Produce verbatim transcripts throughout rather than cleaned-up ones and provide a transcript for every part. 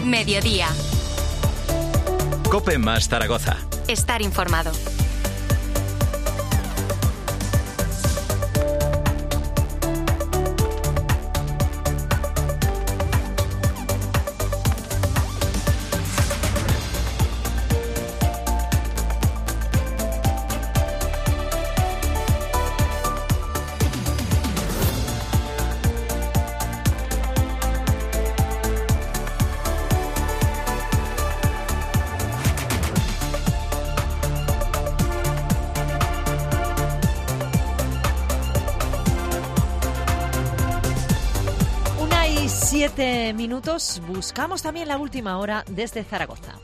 Mediodía. COPE más Zaragoza. Estar informado. Siete minutos, buscamos también la última hora desde Zaragoza.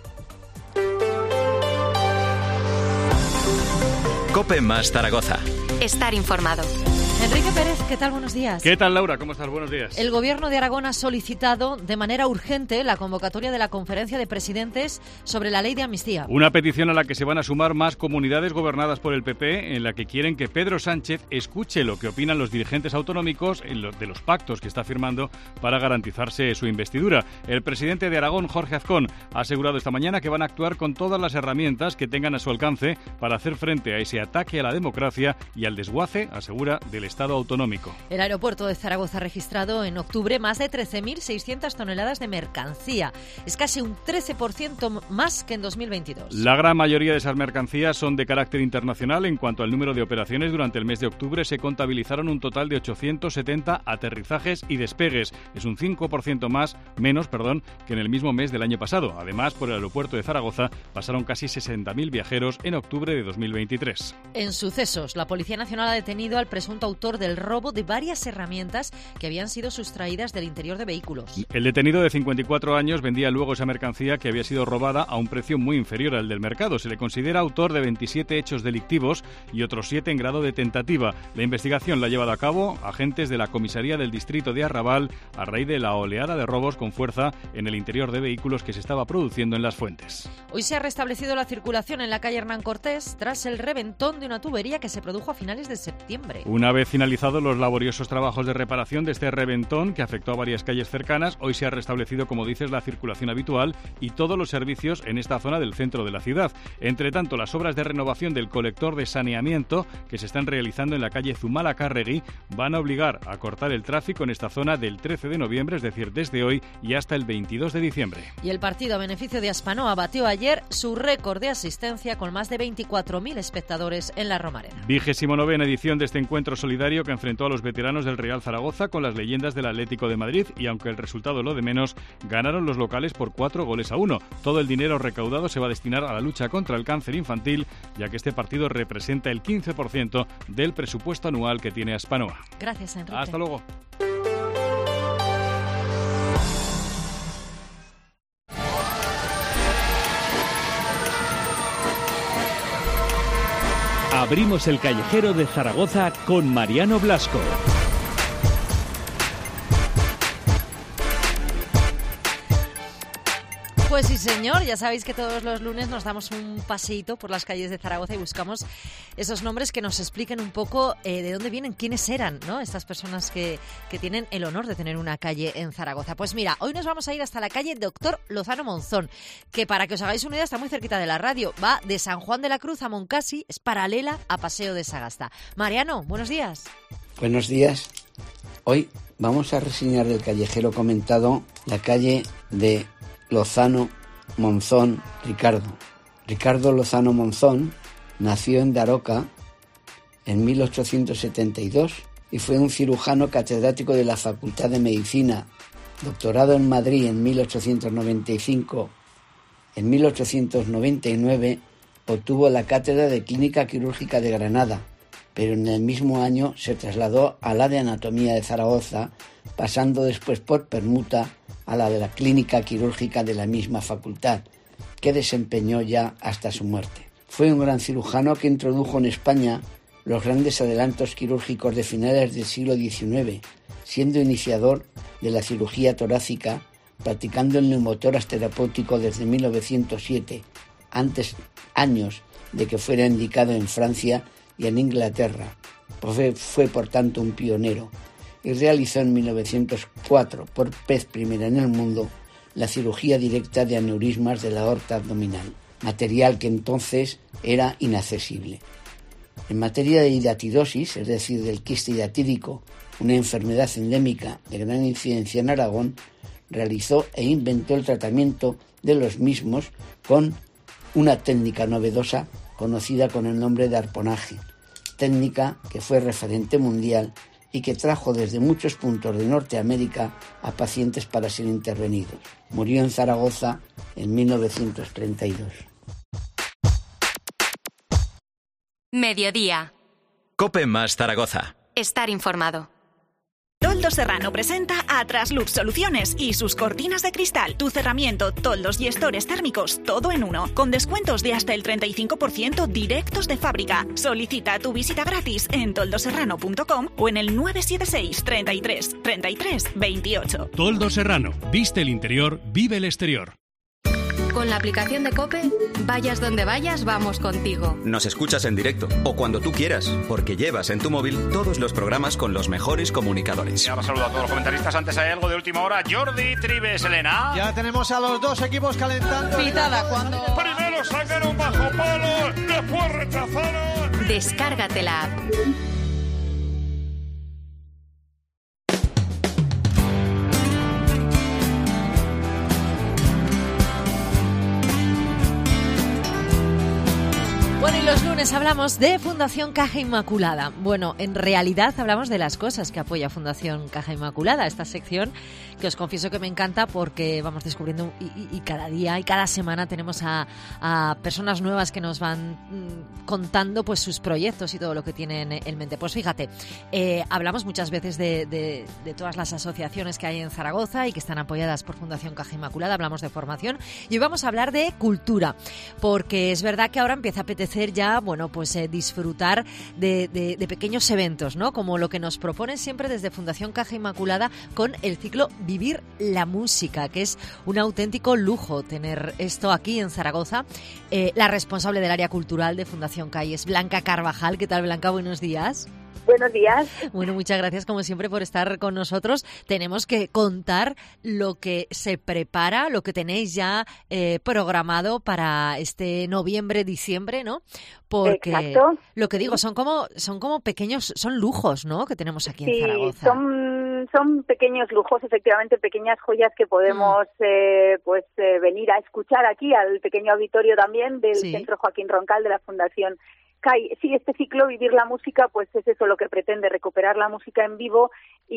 COPE más Zaragoza. Estar informado. Enrique Pérez, ¿qué tal? Buenos días. ¿Qué tal, Laura? ¿Cómo estás? Buenos días. El Gobierno de Aragón ha solicitado de manera urgente la convocatoria de la Conferencia de Presidentes sobre la Ley de Amnistía. Una petición a la que se van a sumar más comunidades gobernadas por el P P, en la que quieren que Pedro Sánchez escuche lo que opinan los dirigentes autonómicos de los pactos que está firmando para garantizarse su investidura. El presidente de Aragón, Jorge Azcón, ha asegurado esta mañana que van a actuar con todas las herramientas que tengan a su alcance para hacer frente a ese ataque a la democracia y al desguace, asegura, del Estado autonómico. El aeropuerto de Zaragoza ha registrado en octubre más de trece mil seiscientas toneladas de mercancía. Es casi un trece por ciento más que en dos mil veintidós. La gran mayoría de esas mercancías son de carácter internacional. En cuanto al número de operaciones, durante el mes de octubre se contabilizaron un total de ochocientos setenta aterrizajes y despegues. Es un cinco por ciento más, menos, perdón, que en el mismo mes del año pasado. Además, por el aeropuerto de Zaragoza pasaron casi sesenta mil viajeros en octubre de dos mil veintitrés. En sucesos, la Policía Nacional ha detenido al presunto autor del robo de varias herramientas que habían sido sustraídas del interior de vehículos. El detenido de cincuenta y cuatro años vendía luego esa mercancía que había sido robada a un precio muy inferior al del mercado. Se le considera autor de veintisiete hechos delictivos y otros siete en grado de tentativa. La investigación la ha llevado a cabo agentes de la comisaría del distrito de Arrabal a raíz de la oleada de robos con fuerza en el interior de vehículos que se estaba produciendo en Las Fuentes. Hoy se ha restablecido la circulación en la calle Hernán Cortés tras el reventón de una tubería que se produjo a finales de septiembre. Una vez finalizados los laboriosos trabajos de reparación de este reventón que afectó a varias calles cercanas, hoy se ha restablecido, como dices, la circulación habitual y todos los servicios en esta zona del centro de la ciudad. Entre tanto, las obras de renovación del colector de saneamiento que se están realizando en la calle Zumalacárregui van a obligar a cortar el tráfico en esta zona del trece de noviembre, es decir, desde hoy y hasta el veintidós de diciembre. Y el partido a beneficio de Aspanoa batió ayer su récord de asistencia con más de veinticuatro mil espectadores en la Romareda. Vigésimo novena edición de este encuentro solidario que enfrentó a los veteranos del Real Zaragoza con las leyendas del Atlético de Madrid y, aunque el resultado lo de menos, ganaron los locales por cuatro goles a uno. Todo el dinero recaudado se va a destinar a la lucha contra el cáncer infantil, ya que este partido representa el quince por ciento del presupuesto anual que tiene Aspanoa. Gracias, Enrique. Hasta luego. Abrimos el callejero de Zaragoza con Mariano Blasco. Pues sí, señor, ya sabéis que todos los lunes nos damos un paseíto por las calles de Zaragoza y buscamos esos nombres que nos expliquen un poco eh, de dónde vienen, quiénes eran, ¿no? Estas personas que, que tienen el honor de tener una calle en Zaragoza. Pues mira, hoy nos vamos a ir hasta la calle Doctor Lozano Monzón, que para que os hagáis una idea está muy cerquita de la radio. Va de San Juan de la Cruz a Moncasi, es paralela a Paseo de Sagasta. Mariano, buenos días. Buenos días. Hoy vamos a reseñar del callejero comentado la calle de Lozano Monzón Ricardo. Ricardo Lozano Monzón nació en Daroca en mil ochocientos setenta y dos y fue un cirujano catedrático de la Facultad de Medicina, doctorado en Madrid en mil ochocientos noventa y cinco. En mil ochocientos noventa y nueve obtuvo la cátedra de Clínica Quirúrgica de Granada, pero en el mismo año se trasladó a la de Anatomía de Zaragoza, pasando después por permuta a la de la Clínica Quirúrgica de la misma facultad, que desempeñó ya hasta su muerte. Fue un gran cirujano que introdujo en España los grandes adelantos quirúrgicos de finales del siglo diecinueve, siendo iniciador de la cirugía torácica, practicando el neumotórax terapéutico desde mil novecientos siete, antes años de que fuera indicado en Francia y en Inglaterra. Fue, fue por tanto un pionero y realizó en mil novecientos cuatro, por vez primera en el mundo, la cirugía directa de aneurismas de la aorta abdominal, material que entonces era inaccesible. En materia de hidatidosis, es decir, del quiste hidatídico, una enfermedad endémica de gran incidencia en Aragón, realizó e inventó el tratamiento de los mismos con una técnica novedosa conocida con el nombre de arponaje, técnica que fue referente mundial y que trajo desde muchos puntos de Norteamérica a pacientes para ser intervenidos. Murió en Zaragoza en mil novecientos treinta y dos. Mediodía. COPE más Zaragoza. Estar informado. Toldos Serrano presenta a Traslux Soluciones y sus cortinas de cristal, tu cerramiento, toldos y estores térmicos, todo en uno, con descuentos de hasta el treinta y cinco por ciento directos de fábrica. Solicita tu visita gratis en toldoserrano punto com o en el nueve siete seis, treinta y tres, treinta y tres, veintiocho. Toldos Serrano. Viste el interior, vive el exterior. Con la aplicación de COPE, vayas donde vayas, vamos contigo. Nos escuchas en directo o cuando tú quieras, porque llevas en tu móvil todos los programas con los mejores comunicadores. Y ahora saludo a todos los comentaristas. Antes hay algo de última hora. Jordi, Tribes, Elena. Ya tenemos a los dos equipos calentando. Pitada cuando... Primero sacaron bajo palo, después rechazaron. Descárgate la app. Bueno, y los lunes hablamos de Fundación Caja Inmaculada. Bueno, en realidad hablamos de las cosas que apoya Fundación Caja Inmaculada, esta sección que os confieso que me encanta porque vamos descubriendo y, y, y cada día y cada semana tenemos a, a personas nuevas que nos van mm, contando pues sus proyectos y todo lo que tienen en mente. Pues fíjate, eh, hablamos muchas veces de, de, de todas las asociaciones que hay en Zaragoza y que están apoyadas por Fundación Caja Inmaculada, hablamos de formación y hoy vamos a hablar de cultura, porque es verdad que ahora empieza a apetecer ya, bueno, pues eh, disfrutar de, de, de pequeños eventos, ¿no? Como lo que nos proponen siempre desde Fundación Caja Inmaculada con el ciclo Vivir la Música, que es un auténtico lujo tener esto aquí en Zaragoza. Eh, la responsable del área cultural de Fundación Caja es Blanca Carvajal. ¿Qué tal, Blanca? Buenos días. Buenos días. Bueno, muchas gracias como siempre por estar con nosotros. Tenemos que contar lo que se prepara, lo que tenéis ya eh, programado para este noviembre, diciembre, ¿no? Porque Exacto. Lo que digo, son como son como pequeños, son lujos, ¿no? Que tenemos aquí sí, en Zaragoza. Sí, son, son pequeños lujos, efectivamente, pequeñas joyas que podemos mm. eh, pues eh, venir a escuchar aquí al pequeño auditorio también del sí. Centro Joaquín Roncal de la Fundación C A I. Sí, este ciclo Vivir la Música, pues es eso lo que pretende, recuperar la música en vivo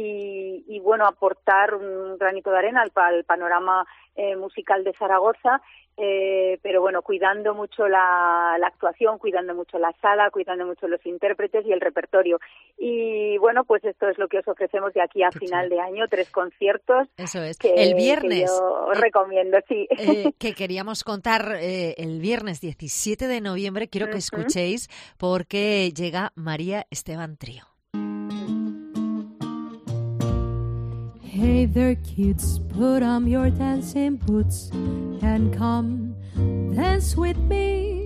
y, y bueno, aportar un granito de arena al, al panorama eh, musical de Zaragoza, eh, pero bueno, cuidando mucho la, la actuación, cuidando mucho la sala, cuidando mucho los intérpretes y el repertorio. Y bueno, pues esto es lo que os ofrecemos de aquí a Qué final chido. de año, tres conciertos. Eso es. Que, el viernes. Que yo os eh, recomiendo, sí. Eh, que queríamos contar eh, el viernes diecisiete de noviembre, quiero que uh-huh. escuchéis, porque llega María Esteban Trío. Hey there kids, put on your dancing boots and come dance with me.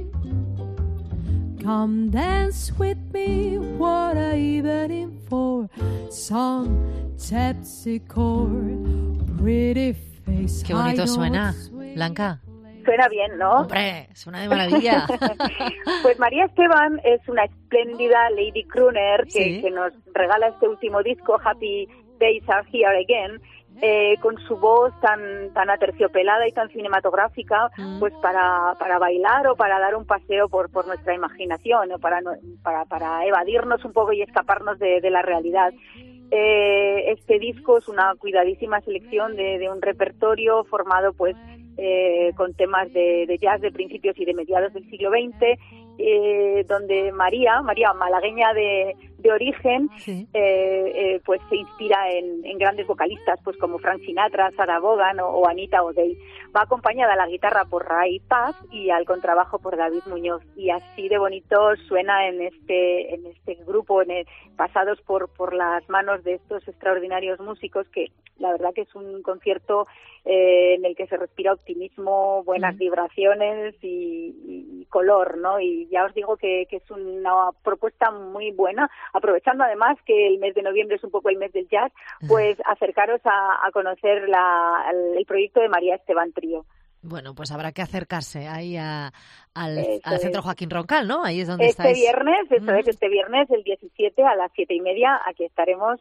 Come dance with me, what a evening for some terpsichore, pretty face. Qué bonito suena, Blanca. Suena bien, ¿no? Hombre, suena de maravilla. Pues María Esteban es una espléndida lady crooner que, ¿Sí? que nos regala este último disco, Happy Days Are Here Again, eh, con su voz tan tan aterciopelada y tan cinematográfica, mm. pues para para bailar o para dar un paseo por por nuestra imaginación, o para para para evadirnos un poco y escaparnos de, de la realidad. Eh, este disco es una cuidadísima selección de, de un repertorio formado pues eh, con temas de, de jazz de principios y de mediados del siglo veinte, eh, donde María, María malagueña de, de origen, sí. eh, eh, pues se inspira en, en grandes vocalistas pues como Frank Sinatra, Sarah Vaughan o, o Anita O'Day. Va acompañada a la guitarra por Ray Paz y al contrabajo por David Muñoz, y así de bonito suena en este en este grupo, en el, pasados por por las manos de estos extraordinarios músicos, que la verdad que es un concierto eh, en el que se respira optimismo, buenas mm. vibraciones y, y color, ¿no? Y ya os digo que, que es una propuesta muy buena, aprovechando además que el mes de noviembre es un poco el mes del jazz, pues acercaros a, a conocer la, el, el proyecto de María Esteban Trío. Bueno, pues habrá que acercarse ahí a, al, Eso al Centro es. Joaquín Roncal, ¿no? Ahí es donde Este estáis. viernes, eso Mm. es, este viernes, el diecisiete a las siete y media, aquí estaremos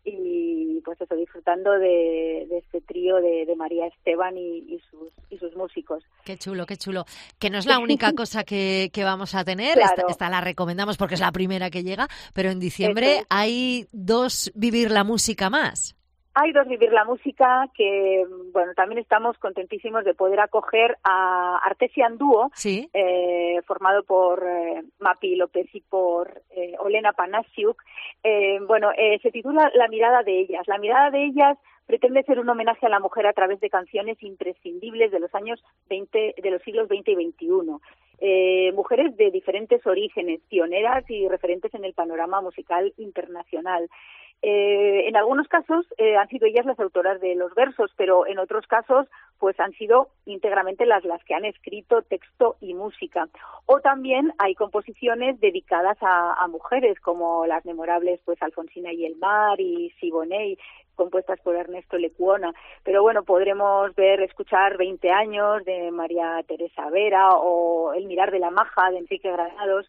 y pues eso, disfrutando de, de este trío de, de María Esteban y, y sus y sus músicos. Qué chulo, qué chulo. Que no es la única cosa que, que vamos a tener, Claro. esta, esta la recomendamos porque es la primera que llega, pero en diciembre Eso es. hay dos Vivir la Música más. Hay dos Vivir la Música que, bueno, también estamos contentísimos de poder acoger a Artesian Dúo, Sí. eh, formado por eh, Mapi López y por eh, Olena Panasiuk. Eh, bueno, eh, se titula La mirada de ellas. La mirada de ellas pretende ser un homenaje a la mujer a través de canciones imprescindibles de los años veinte, de los siglos veinte y veintiuno. Eh, mujeres de diferentes orígenes, pioneras y referentes en el panorama musical internacional. Eh, en algunos casos eh, han sido ellas las autoras de los versos, pero en otros casos pues han sido íntegramente las, las que han escrito texto y música. O también hay composiciones dedicadas a, a mujeres, como las memorables pues Alfonsina y el Mar y Siboney, compuestas por Ernesto Lecuona. Pero bueno, podremos ver, escuchar veinte años de María Teresa Vera o El mirar de la maja de Enrique Granados.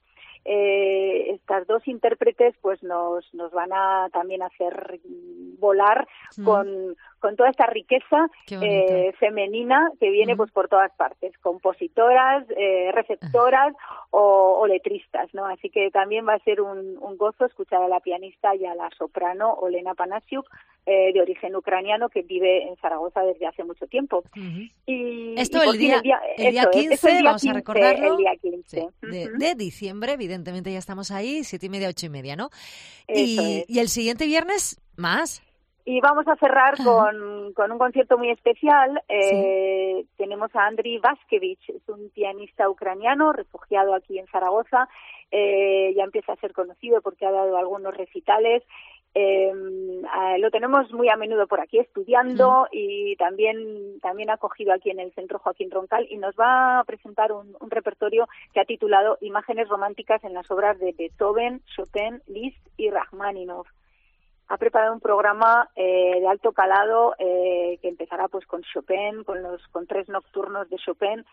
Eh, estas dos intérpretes pues nos nos van a también hacer volar mm. con con toda esta riqueza eh, femenina que viene mm. pues por todas partes, compositoras, eh, receptoras o, o letristas, ¿no? Así que también va a ser un, un gozo escuchar a la pianista y a la soprano Olena Panasiuk, eh, de origen ucraniano, que vive en Zaragoza desde hace mucho tiempo. Uh-huh. Y, Esto y el, día, el día, el día quince, es, el día vamos quince, a recordarlo, el día quince. Sí, de, uh-huh. de diciembre, evidentemente ya estamos ahí, siete y media, ocho y media, ¿no? Eso y, es. y el siguiente viernes, más. Y vamos a cerrar con, con un concierto muy especial. Eh, sí. Tenemos a Andriy Vaskevich, es un pianista ucraniano refugiado aquí en Zaragoza. Eh, ya empieza a ser conocido porque ha dado algunos recitales. Eh, eh, lo tenemos muy a menudo por aquí estudiando mm. y también también acogido aquí en el Centro Joaquín Roncal, y nos va a presentar un, un repertorio que ha titulado Imágenes románticas en las obras de Beethoven, Chopin, Liszt y Rachmaninoff. Ha preparado un programa eh, de alto calado eh, que empezará pues con Chopin, con los con tres nocturnos de Chopin,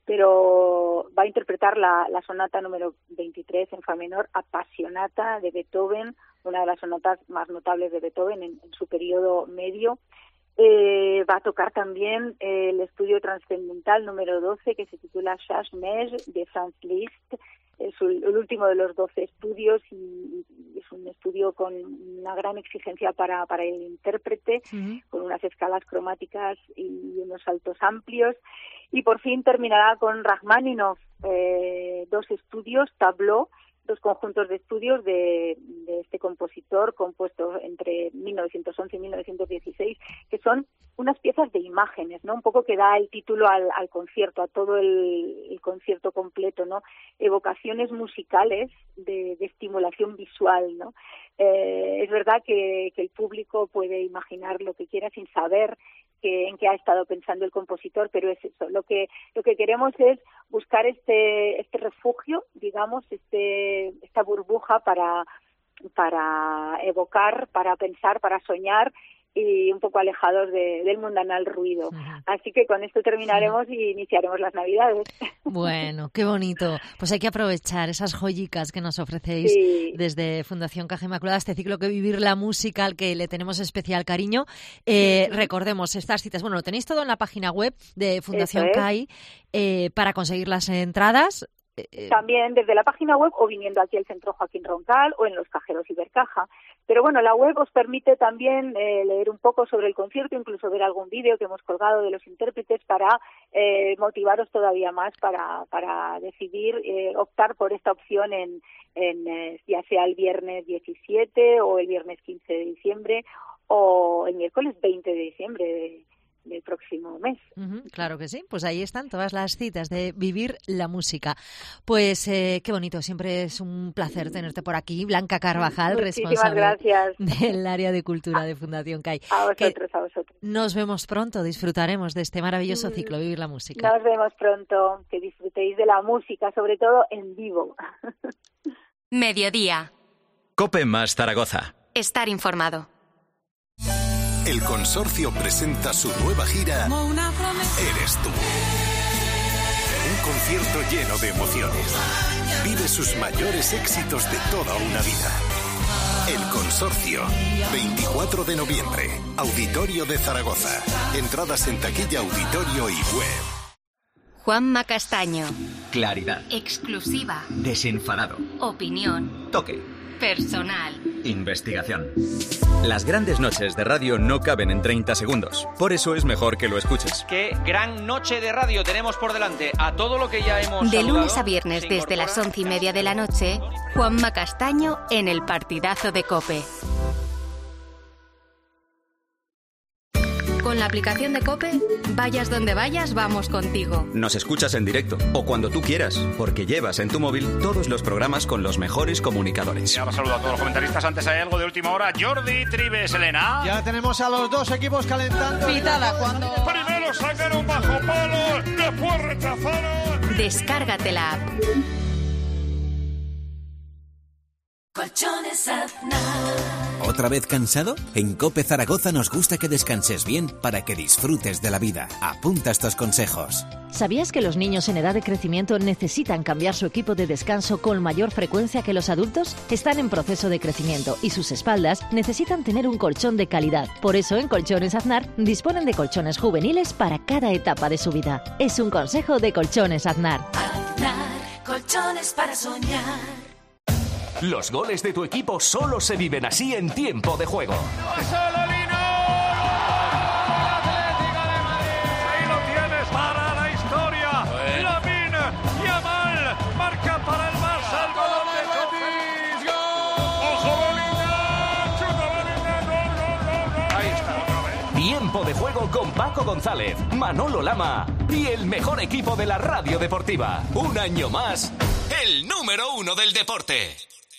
pero va a interpretar la, la sonata número veintitrés en fa menor, Appassionata de Beethoven, una de las sonatas más notables de Beethoven en, en su periodo medio. Eh, va a tocar también eh, el estudio trascendental número doce, que se titula Chasse Neige de Franz Liszt. Es el, el último de los doce estudios y, y es un estudio con una gran exigencia para, para el intérprete, uh-huh. con unas escalas cromáticas y unos saltos amplios. Y por fin terminará con Rachmaninoff, eh, dos estudios, Tableau, dos conjuntos de estudios de, de este compositor compuesto entre mil novecientos once y mil novecientos dieciséis, que son unas piezas de imágenes, ¿no? Un poco que da el título al, al concierto, a todo el, el concierto completo, ¿no? Evocaciones musicales de, de estimulación visual, ¿no? Eh, es verdad que, que el público puede imaginar lo que quiera sin saber que, en qué ha estado pensando el compositor, pero es eso. Lo que lo que queremos es buscar este este refugio, digamos, este esta burbuja para para evocar, para pensar, para soñar, y un poco alejados de, del mundanal ruido. Uh-huh. Así que con esto terminaremos y iniciaremos las Navidades. Bueno, qué bonito. Pues hay que aprovechar esas joyicas que nos ofrecéis sí. desde Fundación Caja Inmaculada, este ciclo que Vivir la Música, al que le tenemos especial cariño. Eh, uh-huh. Recordemos estas citas. Bueno, lo tenéis todo en la página web de Fundación C A I eh, para conseguir las entradas. También desde la página web o viniendo aquí al Centro Joaquín Roncal o en los cajeros Ibercaja. Pero bueno, la web os permite también eh, leer un poco sobre el concierto, incluso ver algún vídeo que hemos colgado de los intérpretes para eh, motivaros todavía más para, para decidir eh, optar por esta opción en, en eh, ya sea el viernes diecisiete o el viernes quince de diciembre o el miércoles veinte de diciembre de del próximo mes. Uh-huh, claro que sí, pues ahí están todas las citas de Vivir la Música. Pues eh, qué bonito, siempre es un placer tenerte por aquí. Blanca Carvajal, Muchísimas responsable gracias. del área de cultura de Fundación C A I. A vosotros, a vosotros. Nos vemos pronto, disfrutaremos de este maravilloso ciclo Vivir la Música. Nos vemos pronto, que disfrutéis de la música, sobre todo en vivo. Mediodía. COPE más Zaragoza. Estar informado. El Consorcio presenta su nueva gira Eres tú. Un concierto lleno de emociones. Vive sus mayores éxitos de toda una vida. El Consorcio, veinticuatro de noviembre, Auditorio de Zaragoza. Entradas en taquilla, auditorio y web. Juanma Castaño. Claridad. Exclusiva. Desenfadado. Opinión. Toque. Personal. Investigación. Las grandes noches de radio no caben en treinta segundos. Por eso es mejor que lo escuches. Qué gran noche de radio tenemos por delante. A todo lo que ya hemos De saludado, lunes a viernes desde las once y media de la noche, Juanma Castaño en el partidazo de COPE. Con la aplicación de COPE, vayas donde vayas, vamos contigo. Nos escuchas en directo o cuando tú quieras, porque llevas en tu móvil todos los programas con los mejores comunicadores. Y ahora saludo a todos los comentaristas. Antes hay algo de última hora. Jordi, Tribes, Elena. Ya tenemos a los dos equipos calentando. Pitala cuando... Primero sacaron bajo palo, después rechazaron. Descárgate la app. Colchones Aznar. ¿Otra vez cansado? En COPE Zaragoza nos gusta que descanses bien para que disfrutes de la vida. Apunta estos consejos. ¿Sabías que los niños en edad de crecimiento necesitan cambiar su equipo de descanso con mayor frecuencia que los adultos? Están en proceso de crecimiento y sus espaldas necesitan tener un colchón de calidad. Por eso en Colchones Aznar disponen de colchones juveniles para cada etapa de su vida. Es un consejo de Colchones Aznar. Aznar, colchones para soñar. Los goles de tu equipo solo se viven así en tiempo de juego. Ahí lo tienes para la historia. Lamine Yamal marca para el Barça. El balón de Betis. ¡Ojo, Bellingham! ¡Chuta Bellingham! ¡Gol, gol, gol, gol! Ahí está otra vez. Tiempo de juego con Paco González, Manolo Lama y el mejor equipo de la radio deportiva. Un año más, el número uno del deporte.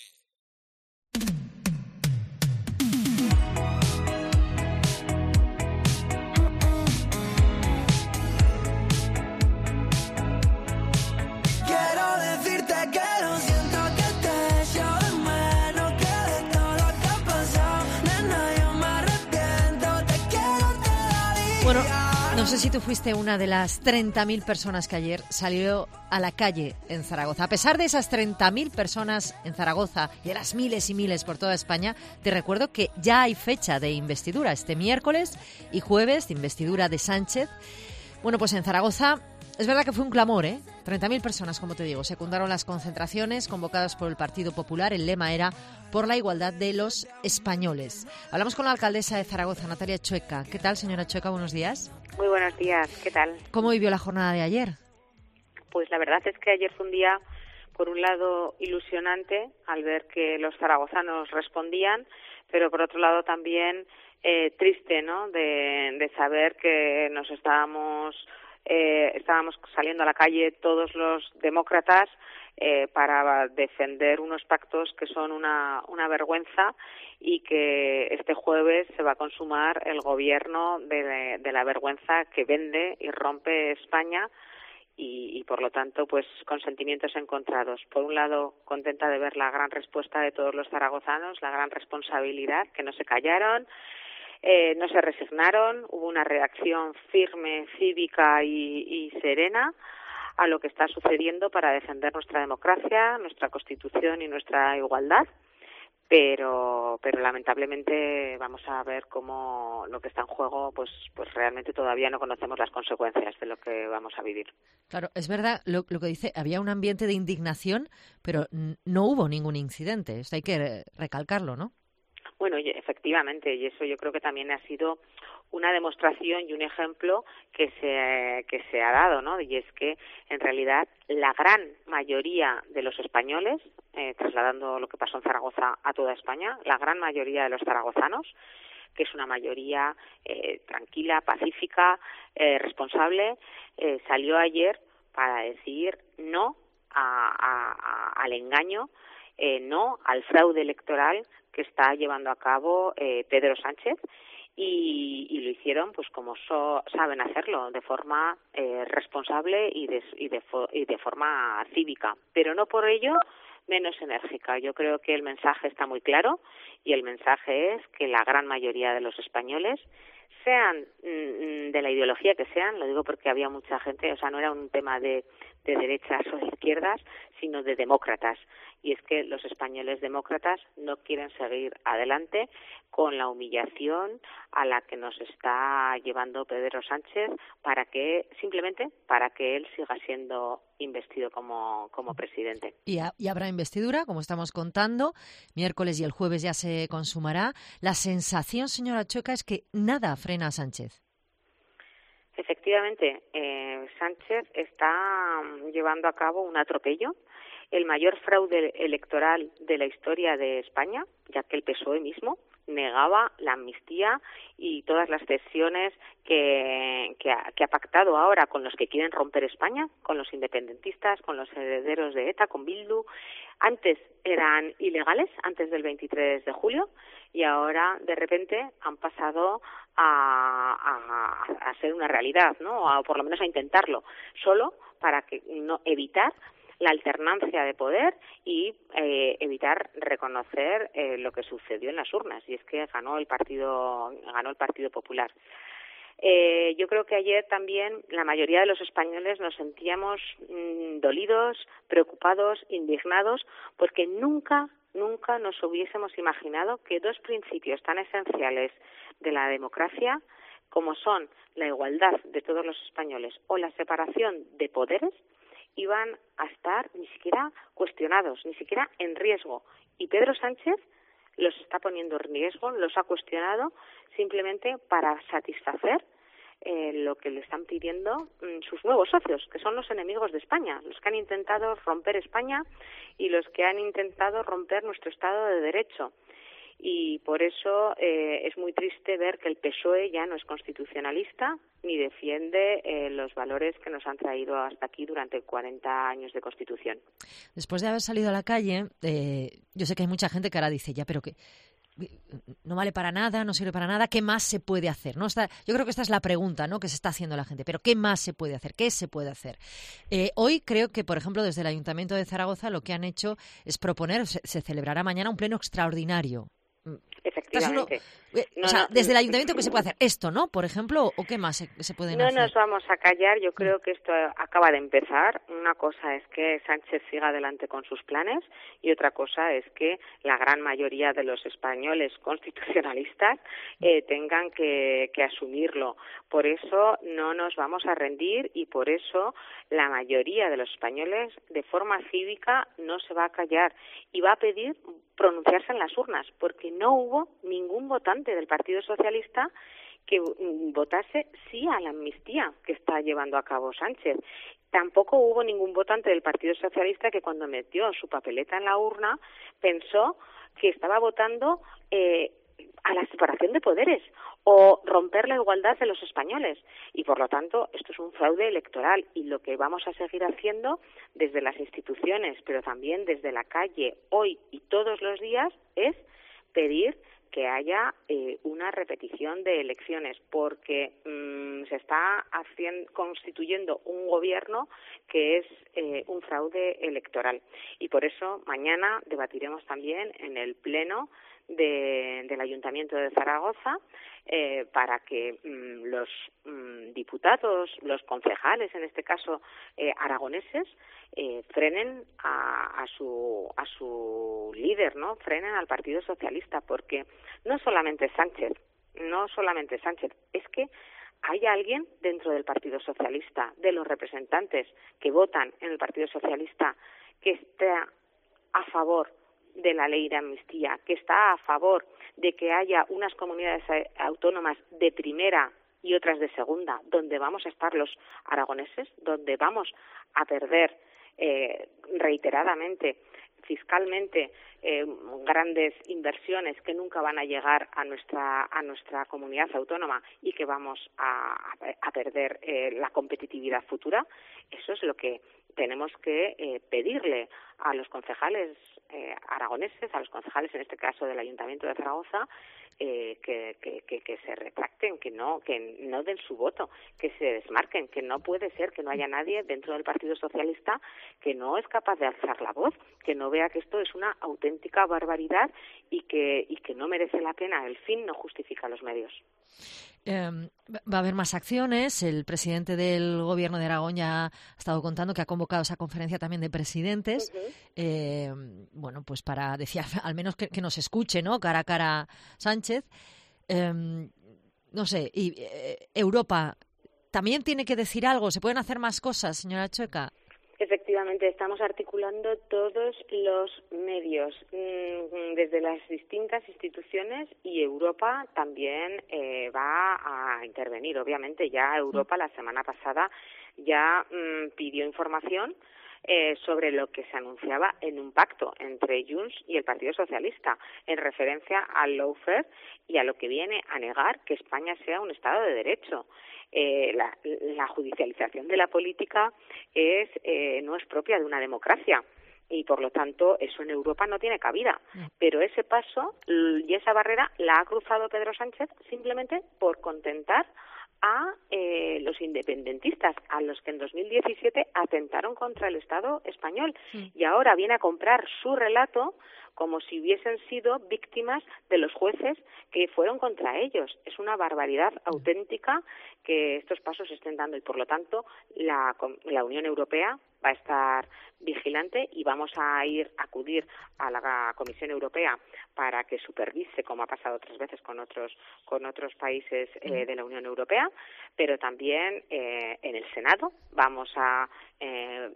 Bueno, no sé si tú fuiste una de las treinta mil personas que ayer salió a la calle en Zaragoza. A pesar de esas treinta mil personas en Zaragoza y de las miles y miles por toda España, te recuerdo que ya hay fecha de investidura este miércoles y jueves de investidura de Sánchez. Bueno, pues en Zaragoza es verdad que fue un clamor, ¿eh? treinta mil personas, como te digo, secundaron las concentraciones convocadas por el Partido Popular. El lema era por la igualdad de los españoles. Hablamos con la alcaldesa de Zaragoza, Natalia Chueca. ¿Qué tal, señora Chueca? Buenos días. Muy buenos días, ¿qué tal? ¿Cómo vivió la jornada de ayer? Pues la verdad es que ayer fue un día, por un lado, ilusionante al ver que los zaragozanos respondían, pero por otro lado también eh, triste, ¿no?, de, de saber que nos estábamos... Eh, estábamos saliendo a la calle todos los demócratas eh, para defender unos pactos que son una, una vergüenza y que este jueves se va a consumar el gobierno de, de la vergüenza que vende y rompe España y, y por lo tanto pues con sentimientos encontrados. Por un lado, contenta de ver la gran respuesta de todos los zaragozanos, la gran responsabilidad, que no se callaron. Eh, no se resignaron, hubo una reacción firme, cívica y, y serena a lo que está sucediendo para defender nuestra democracia, nuestra Constitución y nuestra igualdad, pero pero lamentablemente vamos a ver cómo lo que está en juego, pues pues realmente todavía no conocemos las consecuencias de lo que vamos a vivir. Claro, es verdad lo, lo que dice, había un ambiente de indignación, pero n- no hubo ningún incidente, esto hay que recalcarlo, ¿no? Bueno, efectivamente, y eso yo creo que también ha sido una demostración y un ejemplo que se que se ha dado, ¿no? Y es que en realidad la gran mayoría de los españoles, eh, trasladando lo que pasó en Zaragoza a toda España, la gran mayoría de los zaragozanos que es una mayoría eh, tranquila, pacífica, eh, responsable, eh, salió ayer para decir no a, a, a, al engaño, eh, no al fraude electoral que está llevando a cabo eh, Pedro Sánchez. Y, y lo hicieron pues como so, saben hacerlo, de forma eh, responsable y de, y, de, y de forma cívica, pero no por ello menos enérgica. Yo creo que el mensaje está muy claro y el mensaje es que la gran mayoría de los españoles, sean mm, de la ideología que sean, lo digo porque había mucha gente, o sea, no era un tema de, de derechas o de izquierdas, sino de demócratas. Y es que los españoles demócratas no quieren seguir adelante con la humillación a la que nos está llevando Pedro Sánchez para que, simplemente, para que él siga siendo investido como, como presidente. Y, a, y habrá investidura, como estamos contando, miércoles y el jueves ya se consumará. La sensación, señora Chueca, es que nada frena a Sánchez. Efectivamente, eh, Sánchez está llevando a cabo un atropello, el mayor fraude electoral de la historia de España, ya que el P S O E mismo negaba la amnistía y todas las cesiones que, que, ha, que ha pactado ahora con los que quieren romper España, con los independentistas, con los herederos de ETA, con Bildu. Antes eran ilegales, antes del veintitrés de julio, y ahora de repente han pasado a, a, a ser una realidad, ¿no? O por lo menos a intentarlo, solo para que no evitar la alternancia de poder y eh, evitar reconocer eh, lo que sucedió en las urnas, y es que ganó el partido ganó el Partido Popular. Eh, yo creo que ayer también la mayoría de los españoles nos sentíamos mmm, dolidos, preocupados, indignados, porque nunca, nunca nos hubiésemos imaginado que dos principios tan esenciales de la democracia, como son la igualdad de todos los españoles o la separación de poderes, iban a estar ni siquiera cuestionados, ni siquiera en riesgo. Y Pedro Sánchez los está poniendo en riesgo, los ha cuestionado simplemente para satisfacer eh, lo que le están pidiendo mm, sus nuevos socios, que son los enemigos de España, los que han intentado romper España y los que han intentado romper nuestro Estado de Derecho. Y por eso eh, es muy triste ver que el P S O E ya no es constitucionalista ni defiende eh, los valores que nos han traído hasta aquí durante cuarenta años de Constitución. Después de haber salido a la calle, eh, yo sé que hay mucha gente que ahora dice, ya, pero que no vale para nada, no sirve para nada, ¿qué más se puede hacer? ¿No? Esta, yo creo que esta es la pregunta, ¿no?, que se está haciendo la gente, pero ¿qué más se puede hacer? ¿Qué se puede hacer? Eh, hoy creo que, por ejemplo, desde el Ayuntamiento de Zaragoza lo que han hecho es proponer, se, se celebrará mañana un pleno extraordinario. Efectivamente. Uno, eh, no, o sea, no, desde el ayuntamiento, ¿qué se puede hacer? ¿Esto, no? Por ejemplo, ¿o qué más se, se pueden no hacer? No nos vamos a callar. Yo creo que esto acaba de empezar. Una cosa es que Sánchez siga adelante con sus planes y otra cosa es que la gran mayoría de los españoles constitucionalistas eh, tengan que, que asumirlo. Por eso no nos vamos a rendir y por eso la mayoría de los españoles, de forma cívica, no se va a callar y va a pedir pronunciarse en las urnas, porque no hubo ningún votante del Partido Socialista que votase sí a la amnistía que está llevando a cabo Sánchez. Tampoco hubo ningún votante del Partido Socialista que cuando metió su papeleta en la urna pensó que estaba votando eh, a la separación de poderes o romper la igualdad de los españoles. Y, por lo tanto, esto es un fraude electoral y lo que vamos a seguir haciendo desde las instituciones, pero también desde la calle, hoy y todos los días, es pedir que haya eh, una repetición de elecciones, porque mmm, se está haciendo, constituyendo un gobierno que es eh, un fraude electoral. Y por eso mañana debatiremos también en el Pleno de, del Ayuntamiento de Zaragoza eh, para que mmm, los mmm, diputados, los concejales, en este caso eh, aragoneses, eh, frenen a, a su a su líder, ¿no? Frenen al Partido Socialista, porque no solamente Sánchez, no solamente Sánchez, es que hay alguien dentro del Partido Socialista, de los representantes que votan en el Partido Socialista, que está a favor de la ley de amnistía, que está a favor de que haya unas comunidades autónomas de primera y otras de segunda, donde vamos a estar los aragoneses, donde vamos a perder eh, reiteradamente fiscalmente eh, grandes inversiones que nunca van a llegar a nuestra a nuestra comunidad autónoma y que vamos a, a perder eh, la competitividad futura. Eso es lo que tenemos que eh, pedirle a los concejales eh, aragoneses, a los concejales en este caso del Ayuntamiento de Zaragoza, eh, que, que, que, que se retracten, que no que no den su voto, que se desmarquen, que no puede ser que no haya nadie dentro del Partido Socialista que no es capaz de alzar la voz, que no vea que esto es una auténtica barbaridad y que y que no merece la pena. El fin no justifica los medios. Eh, va a haber más acciones. El presidente del Gobierno de Aragón ya ha estado contando que ha convocado esa conferencia también de presidentes. Uh-huh. eh, bueno, pues para decir al menos que, que nos escuche, ¿no? Cara a cara Sánchez. Eh, no sé, y eh, Europa también tiene que decir algo. ¿Se pueden hacer más cosas, señora Chueca? Efectivamente, estamos articulando todos los medios, desde las distintas instituciones, y Europa también eh, va a intervenir. Obviamente, ya Europa la semana pasada ya mmm, pidió información eh, sobre lo que se anunciaba en un pacto entre Junts y el Partido Socialista, en referencia al lawfare y a lo que viene a negar que España sea un Estado de Derecho. Eh, la, la judicialización de la política es eh, no es propia de una democracia y por lo tanto eso en Europa no tiene cabida, pero ese paso y esa barrera la ha cruzado Pedro Sánchez simplemente por contentar a eh, los independentistas, a los que en dos mil diecisiete atentaron contra el Estado español, sí. Y ahora viene a comprar su relato como si hubiesen sido víctimas de los jueces que fueron contra ellos. Es una barbaridad auténtica que estos pasos estén dando y, por lo tanto, la, la Unión Europea va a estar vigilante y vamos a ir a acudir a la Comisión Europea para que supervise, como ha pasado otras veces con otros con otros países eh, de la Unión Europea, pero también eh, en el Senado vamos a eh,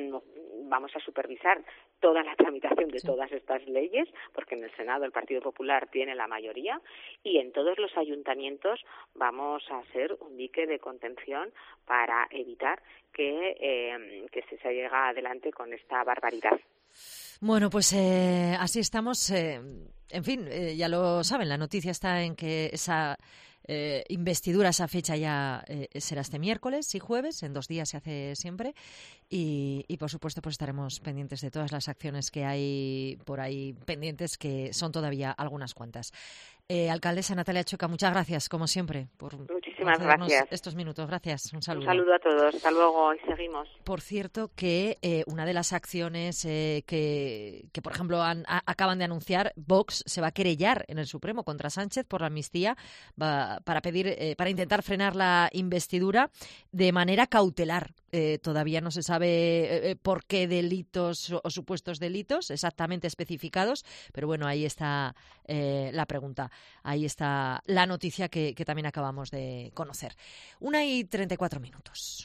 vamos a supervisar toda la tramitación de todas estas leyes, porque en el Senado el Partido Popular tiene la mayoría, y en todos los ayuntamientos vamos a ser un dique de contención para evitar que, eh, que se, se llegue adelante con esta barbaridad. Bueno, pues eh, así estamos. Eh, en fin, eh, ya lo saben, la noticia está en que esa eh, investidura, esa fecha ya eh, será este miércoles y jueves, en dos días se hace siempre. Y, y, por supuesto, pues estaremos pendientes de todas las acciones que hay por ahí pendientes, que son todavía algunas cuantas. Eh, alcaldesa Natalia Chueca, muchas gracias, como siempre, por Muchísimas gracias. estos minutos. Gracias, un saludo. Un saludo a todos, hasta luego y seguimos. Por cierto, que eh, una de las acciones eh, que, que, por ejemplo, han, a, acaban de anunciar, Vox se va a querellar en el Supremo contra Sánchez por la amnistía va, para pedir, eh, para intentar frenar la investidura de manera cautelar. Eh, todavía no se sabe eh, por qué delitos o, o supuestos delitos exactamente especificados, pero bueno, ahí está eh, la pregunta, ahí está la noticia que, que también acabamos de conocer. Una y treinta y cuatro minutos.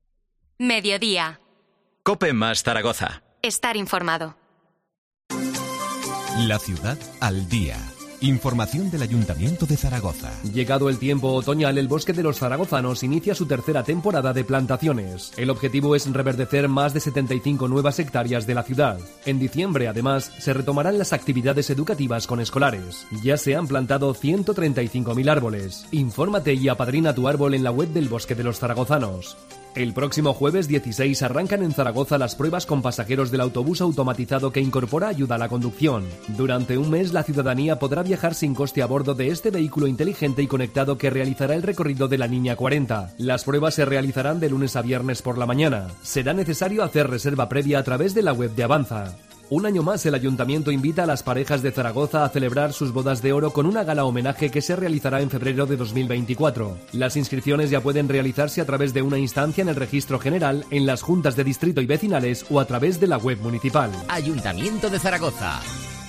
Mediodía. COPE más Zaragoza. Estar informado. La ciudad al día. Información del Ayuntamiento de Zaragoza. Llegado el tiempo otoñal, el Bosque de los Zaragozanos inicia su tercera temporada de plantaciones. El objetivo es reverdecer más de setenta y cinco nuevas hectáreas de la ciudad. En diciembre, además, se retomarán las actividades educativas con escolares. Ya se han plantado ciento treinta y cinco mil árboles. Infórmate y apadrina tu árbol en la web del Bosque de los Zaragozanos. El próximo jueves dieciséis arrancan en Zaragoza las pruebas con pasajeros del autobús automatizado que incorpora ayuda a la conducción. Durante un mes la ciudadanía podrá viajar sin coste a bordo de este vehículo inteligente y conectado que realizará el recorrido de la Niña cuarenta. Las pruebas se realizarán de lunes a viernes por la mañana. Será necesario hacer reserva previa a través de la web de Avanza. Un año más, el Ayuntamiento invita a las parejas de Zaragoza a celebrar sus bodas de oro con una gala homenaje que se realizará en febrero de dos mil veinticuatro. Las inscripciones ya pueden realizarse a través de una instancia en el Registro General, en las juntas de distrito y vecinales o a través de la web municipal. Ayuntamiento de Zaragoza.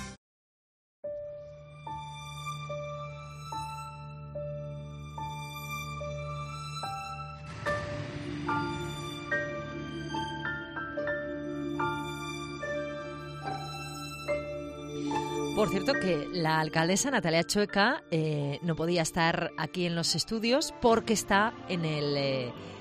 Por cierto, que la alcaldesa Natalia Chueca eh, no podía estar aquí en los estudios porque está en el, eh,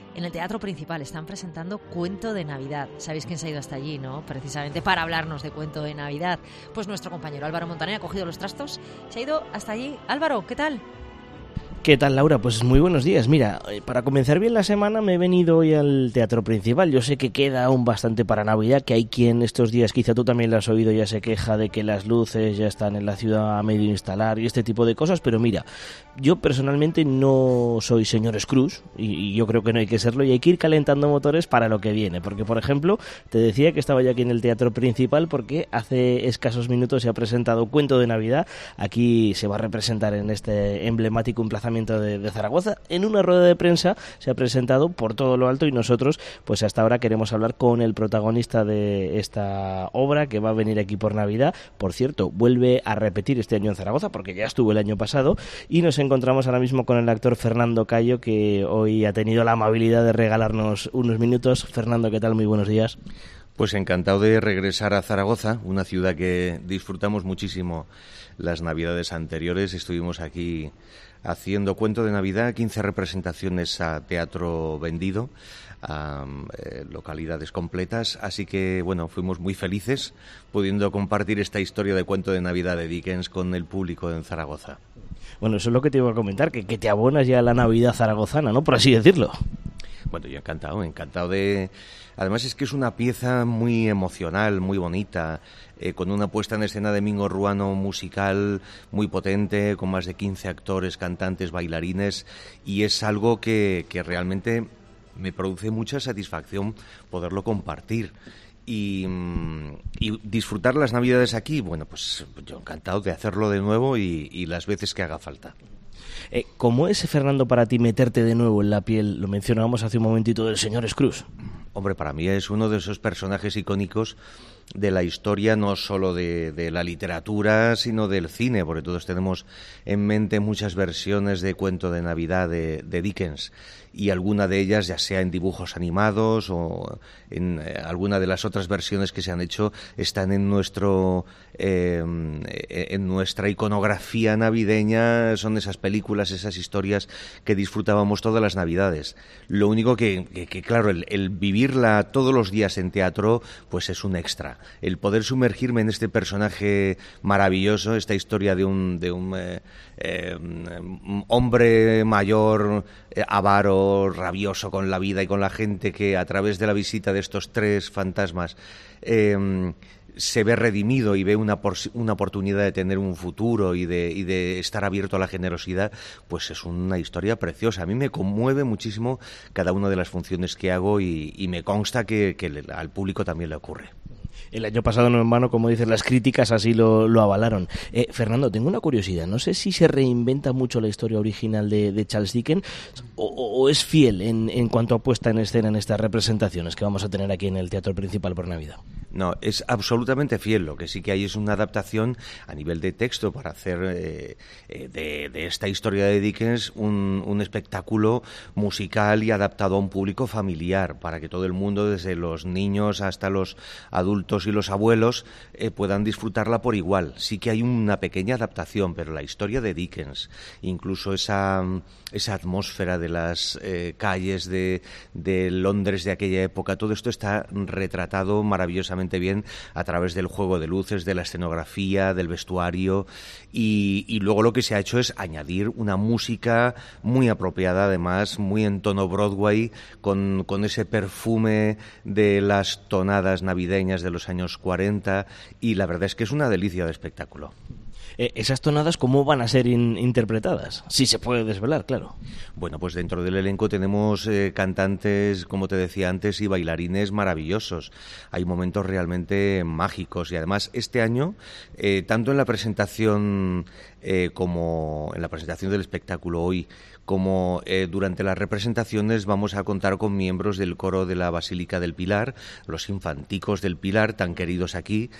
en el Teatro Principal están presentando Cuento de Navidad. ¿Sabéis quién se ha ido hasta allí, no? Precisamente para hablarnos de Cuento de Navidad. Pues nuestro compañero Álvaro Montaner ha cogido los trastos, se ha ido hasta allí. Álvaro, ¿qué tal? ¿Qué tal, Laura? Pues muy buenos días. Mira, para comenzar bien la semana me he venido hoy al Teatro Principal. Yo sé que queda aún bastante para Navidad, que hay quien estos días, quizá tú también lo has oído, ya se queja de que las luces ya están en la ciudad a medio instalar y este tipo de cosas, pero mira, yo personalmente no soy señor Scrooge y, y yo creo que no hay que serlo y hay que ir calentando motores para lo que viene, porque por ejemplo, te decía que estaba yo aquí en el Teatro Principal porque hace escasos minutos se ha presentado Cuento de Navidad. Aquí se va a representar en este emblemático emplazamiento De, de Zaragoza. En una rueda de prensa se ha presentado por todo lo alto y nosotros pues hasta ahora queremos hablar con el protagonista de esta obra que va a venir aquí por Navidad. Por cierto, vuelve a repetir este año en Zaragoza porque ya estuvo el año pasado y nos encontramos ahora mismo con el actor Fernando Cayo, que hoy ha tenido la amabilidad de regalarnos unos minutos. Fernando, ¿qué tal? Muy buenos días. Pues encantado de regresar a Zaragoza, una ciudad que disfrutamos muchísimo las Navidades anteriores. Estuvimos aquí haciendo Cuento de Navidad, quince representaciones a teatro vendido, a eh, localidades completas, así que bueno, fuimos muy felices pudiendo compartir esta historia de Cuento de Navidad de Dickens con el público en Zaragoza. Bueno, eso es lo que te iba a comentar, que, que te abonas ya a la Navidad zaragozana, ¿no? Por así decirlo. Bueno, yo encantado, encantado de... Además es que es una pieza muy emocional, muy bonita, eh, con una puesta en escena de Mingo Ruano musical muy potente, con más de quince actores, cantantes, bailarines, y es algo que, que realmente me produce mucha satisfacción poderlo compartir. Y, y disfrutar las Navidades aquí, bueno, pues yo encantado de hacerlo de nuevo y, y las veces que haga falta. Eh, ¿Cómo es, Fernando, para ti meterte de nuevo en la piel, lo mencionábamos hace un momentito, del señor Scrooge? Hombre, para mí es uno de esos personajes icónicos de la historia, no solo de, de la literatura, sino del cine, porque todos tenemos en mente muchas versiones de Cuento de Navidad de, de Dickens, y alguna de ellas, ya sea en dibujos animados o en eh, alguna de las otras versiones que se han hecho, están en nuestro eh, en nuestra iconografía navideña. Son esas películas, esas historias que disfrutábamos todas las Navidades. Lo único que, que, que claro, el, el vivirla todos los días en teatro, pues es un extra. El poder sumergirme en este personaje maravilloso, esta historia de un de un eh, eh, hombre mayor, eh, avaro, rabioso con la vida y con la gente, que a través de la visita de estos tres fantasmas eh, se ve redimido y ve una, por, una oportunidad de tener un futuro y de, y de estar abierto a la generosidad, pues es una historia preciosa. A mí me conmueve muchísimo cada una de las funciones que hago y, y me consta que, que le, al público también le ocurre. El año pasado, no en vano, como dices, las críticas así lo, lo avalaron. Eh, Fernando, tengo una curiosidad. No sé si se reinventa mucho la historia original de, de Charles Dickens o, o es fiel en, en cuanto a puesta en escena en estas representaciones que vamos a tener aquí en el Teatro Principal por Navidad. No, es absolutamente fiel. Lo que sí que hay es una adaptación a nivel de texto para hacer eh, de, de esta historia de Dickens un, un espectáculo musical y adaptado a un público familiar, para que todo el mundo, desde los niños hasta los adultos y los abuelos, eh, puedan disfrutarla por igual. Sí que hay una pequeña adaptación, pero la historia de Dickens, incluso esa, esa atmósfera de las eh, calles de, de Londres de aquella época, todo esto está retratado maravillosamente bien a través del juego de luces, de la escenografía, del vestuario, y, y luego lo que se ha hecho es añadir una música muy apropiada, además, muy en tono Broadway, con, con ese perfume de las tonadas navideñas de los años cuarenta, y la verdad es que es una delicia de espectáculo. Eh, ¿Esas tonadas cómo van a ser in- interpretadas? Si se puede desvelar, claro. Bueno, pues dentro del elenco tenemos eh, cantantes, como te decía antes, y bailarines maravillosos. Hay momentos realmente mágicos, y además este año, eh, tanto en la presentación eh, como en la presentación del espectáculo hoy, como eh, durante las representaciones, vamos a contar con miembros del coro de la Basílica del Pilar, los infanticos del Pilar, tan queridos aquí,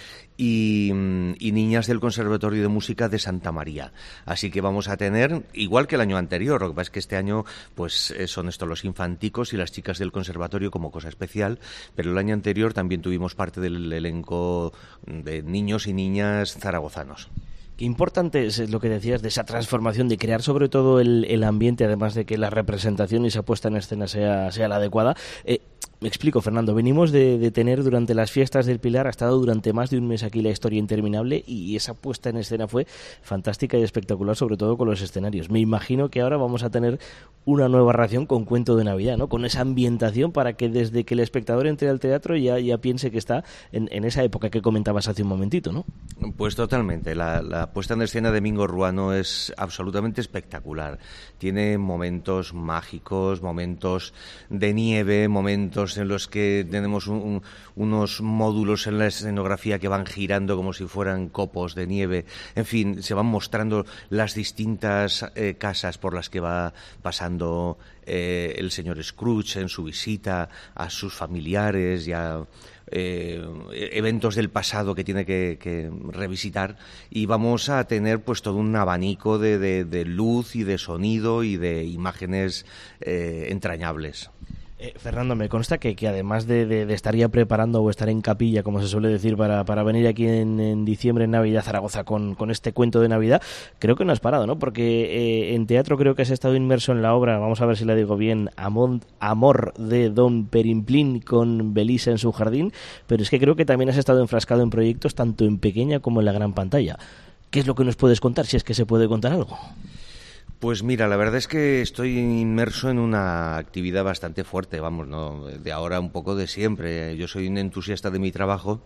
y, y niñas del Conservatorio de Música de Santa María. Así que vamos a tener, igual que el año anterior, lo que pasa es que este año pues eh, son estos los infanticos y las chicas del Conservatorio como cosa especial, pero el año anterior también tuvimos parte del elenco de niños y niñas zaragozanos. Qué importante es lo que decías de esa transformación, de crear sobre todo el, el ambiente, además de que la representación y esa puesta en escena sea, sea la adecuada. Eh, me explico, Fernando, venimos de, de tener durante las fiestas del Pilar, ha estado durante más de un mes aquí La Historia Interminable, y esa puesta en escena fue fantástica y espectacular, sobre todo con los escenarios. Me imagino que ahora vamos a tener una nueva ración con Cuento de Navidad, ¿no? Con esa ambientación para que desde que el espectador entre al teatro ya, ya piense que está en, en esa época que comentabas hace un momentito, ¿no? Pues totalmente. La, la puesta en escena de Mingo Ruano es absolutamente espectacular. Tiene momentos mágicos, momentos de nieve, momentos en los que tenemos un, un, unos módulos en la escenografía que van girando como si fueran copos de nieve. En fin, se van mostrando las distintas eh, casas por las que va pasando eh, el señor Scrooge en su visita a sus familiares y a Eh, eventos del pasado que tiene que, que revisitar, y vamos a tener pues todo un abanico de, de, de luz y de sonido y de imágenes eh, entrañables. Eh, Fernando, me consta que, que además de, de, de estar ya preparando o estar en capilla, como se suele decir, para, para venir aquí en, en diciembre, en Navidad, Zaragoza, con, con este cuento de Navidad, creo que no has parado, ¿no? Porque eh, en teatro creo que has estado inmerso en la obra, vamos a ver si la digo bien, Amor, Amor de Don Perimplín con Belisa en su jardín, pero es que creo que también has estado enfrascado en proyectos tanto en pequeña como en la gran pantalla. ¿Qué es lo que nos puedes contar, si es que se puede contar algo? Pues mira, la verdad es que estoy inmerso en una actividad bastante fuerte, vamos, no de ahora, un poco de siempre. Yo soy un entusiasta de mi trabajo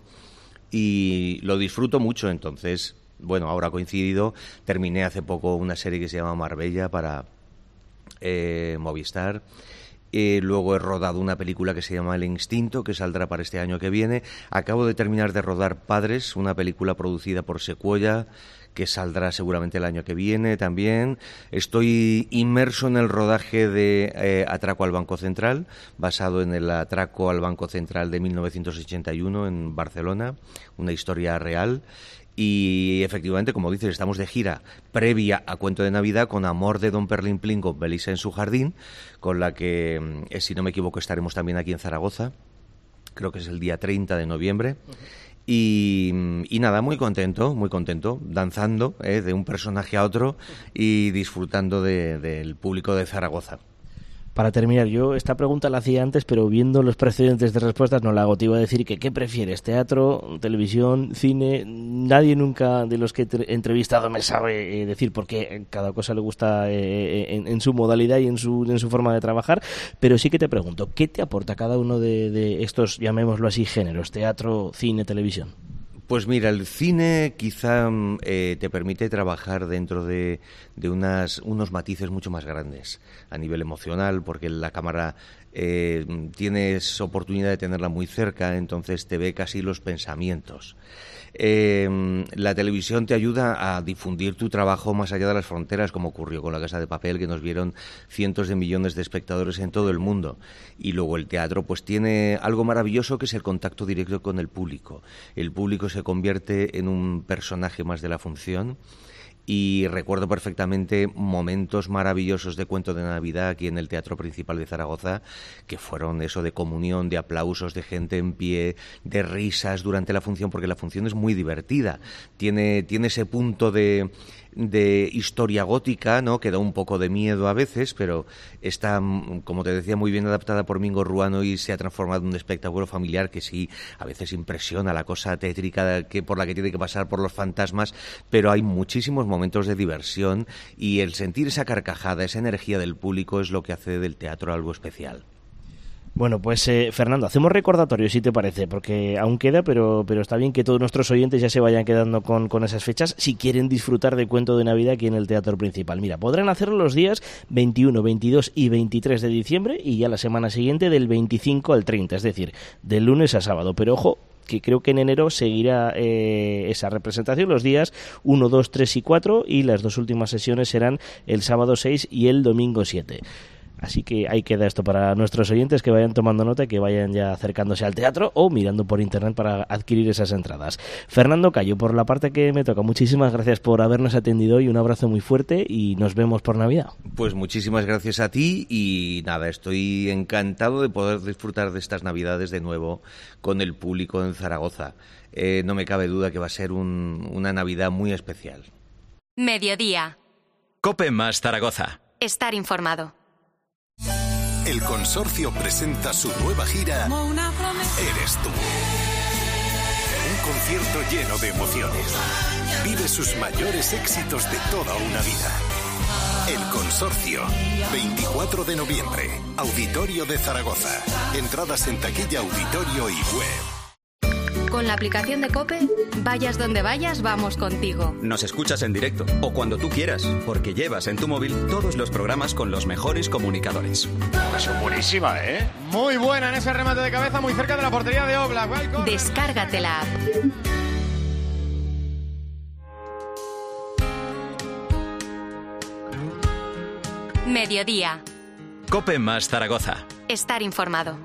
y lo disfruto mucho, entonces, bueno, ahora ha coincidido, terminé hace poco una serie que se llama Marbella para eh, Movistar. Eh, luego he rodado una película que se llama El Instinto, que saldrá para este año que viene. Acabo de terminar de rodar Padres, una película producida por Secuoya, que saldrá seguramente el año que viene también. Estoy inmerso en el rodaje de eh, Atraco al Banco Central, basado en el atraco al Banco Central de mil novecientos ochenta y uno en Barcelona, una historia real. Y efectivamente, como dices, estamos de gira previa a Cuento de Navidad con Amor de Don Perimplín con Belisa en su jardín, con la que, eh, si no me equivoco, estaremos también aquí en Zaragoza. Creo que es el día treinta de noviembre. Uh-huh. Y, y nada, muy contento, muy contento, danzando eh, de un personaje a otro y disfrutando de, del público de Zaragoza. Para terminar, yo esta pregunta la hacía antes, pero viendo los precedentes de respuestas no la hago. Te iba a decir que ¿qué prefieres? ¿Teatro, televisión, cine? Nadie nunca de los que he entrevistado me sabe eh, decir, porque cada cosa le gusta eh, en, en su modalidad y en su, en su forma de trabajar, pero sí que te pregunto, ¿qué te aporta cada uno de, de estos, llamémoslo así, géneros? ¿Teatro, cine, televisión? Pues mira, el cine quizá eh, te permite trabajar dentro de, de unas, unos matices mucho más grandes a nivel emocional, porque la cámara eh, tienes oportunidad de tenerla muy cerca, entonces te ve casi los pensamientos. Eh, la televisión te ayuda a difundir tu trabajo más allá de las fronteras, como ocurrió con La Casa de Papel, que nos vieron cientos de millones de espectadores en todo el mundo. Y luego el teatro pues tiene algo maravilloso, que es el contacto directo con el público. El público se convierte en un personaje más de la función. Y recuerdo perfectamente momentos maravillosos de Cuento de Navidad aquí en el Teatro Principal de Zaragoza, que fueron eso de comunión, de aplausos, de gente en pie, de risas durante la función, porque la función es muy divertida. Tiene, tiene ese punto de, de historia gótica, ¿no?, que da un poco de miedo a veces, pero está, como te decía, muy bien adaptada por Mingo Ruano y se ha transformado en un espectáculo familiar que sí, a veces impresiona la cosa tétrica que, por la que tiene que pasar por los fantasmas, pero hay muchísimos momentos de diversión y el sentir esa carcajada, esa energía del público es lo que hace del teatro algo especial. Bueno, pues eh, Fernando, hacemos recordatorio, si te parece, porque aún queda, pero pero está bien que todos nuestros oyentes ya se vayan quedando con, con esas fechas si quieren disfrutar de Cuento de Navidad aquí en el Teatro Principal. Mira, podrán hacerlo los días veintiuno, veintidós y veintitrés de diciembre y ya la semana siguiente del veinticinco al treinta, es decir, de lunes a sábado. Pero ojo, que creo que en enero seguirá eh, esa representación los días uno, dos, tres y cuatro, y las dos últimas sesiones serán el sábado seis y el domingo siete. Así que ahí queda esto para nuestros oyentes, que vayan tomando nota y que vayan ya acercándose al teatro o mirando por internet para adquirir esas entradas. Fernando Cayo, por la parte que me toca, muchísimas gracias por habernos atendido y un abrazo muy fuerte y nos vemos por Navidad. Pues muchísimas gracias a ti y nada, estoy encantado de poder disfrutar de estas Navidades de nuevo con el público en Zaragoza. Eh, no me cabe duda que va a ser un, una Navidad muy especial. Mediodía. COPE más Zaragoza. Estar informado. El Consorcio presenta su nueva gira Eres tú. Un concierto lleno de emociones. Vive sus mayores éxitos de toda una vida. El Consorcio, veinticuatro de noviembre, Auditorio de Zaragoza. Entradas en taquilla, auditorio y web. Con la aplicación de COPE, vayas donde vayas, vamos contigo. Nos escuchas en directo o cuando tú quieras, porque llevas en tu móvil todos los programas con los mejores comunicadores. Eso es buenísima, ¿eh? Muy buena en ese remate de cabeza, muy cerca de la portería de Oblak. Descárgate la app. Mediodía. COPE más Zaragoza. Estar informado.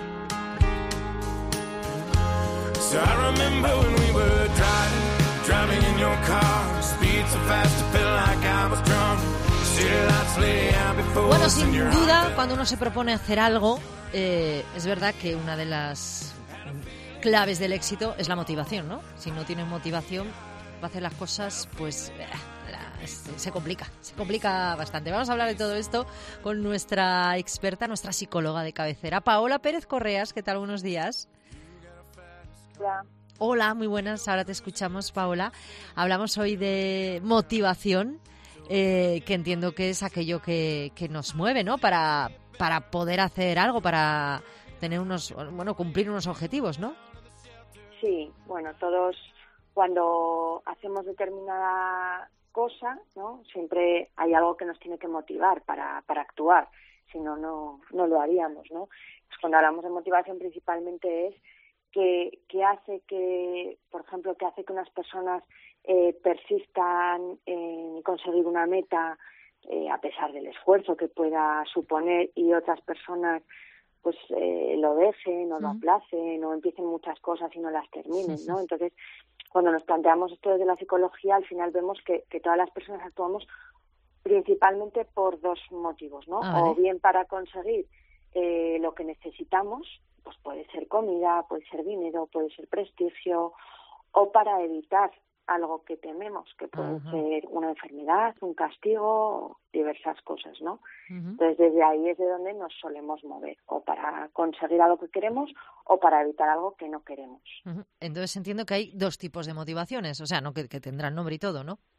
So I remember when we were driving, driving in your car, speed so fast to feel like I was drunk. City lights lay out before Bueno, us sin and your duda, heart. cuando uno se propone hacer algo, eh, es verdad que una de las claves del éxito es la motivación, ¿no? Si no tienes motivación, va a hacer las cosas, pues eh, la- se complica, se complica bastante. Vamos a hablar de todo esto con nuestra experta, nuestra psicóloga de cabecera, Paola Pérez Correas. ¿Qué tal? Buenos días. Hola. Hola, muy buenas. Ahora te escuchamos, Paola. Hablamos hoy de motivación, eh, que entiendo que es aquello que, que nos mueve, ¿no? Para, para poder hacer algo, para tener unos, bueno, cumplir unos objetivos, ¿no? Sí, bueno, todos cuando hacemos determinada cosa, ¿no? Siempre hay algo que nos tiene que motivar para, para actuar, si no, no, no lo haríamos, ¿no? Pues cuando hablamos de motivación principalmente es que, que hace que, por ejemplo, que hace que unas personas eh, persistan en conseguir una meta eh, a pesar del esfuerzo que pueda suponer y otras personas pues eh, lo dejen o lo aplacen o empiecen muchas cosas y no las terminen, ¿no? Entonces, cuando nos planteamos esto desde la psicología, al final vemos que, que todas las personas actuamos principalmente por dos motivos, ¿no? Ah, vale. O bien para conseguir eh, lo que necesitamos, pues puede ser comida, puede ser dinero, puede ser prestigio, o para evitar algo que tememos, que puede Ajá. ser una enfermedad, un castigo, diversas cosas, ¿no? Ujú. Entonces, desde ahí es de donde nos solemos mover, o para conseguir algo que queremos o para evitar algo que no queremos. Ujú. Entonces entiendo que hay dos tipos de motivaciones, o sea, no que, que tendrán nombre y todo, ¿no?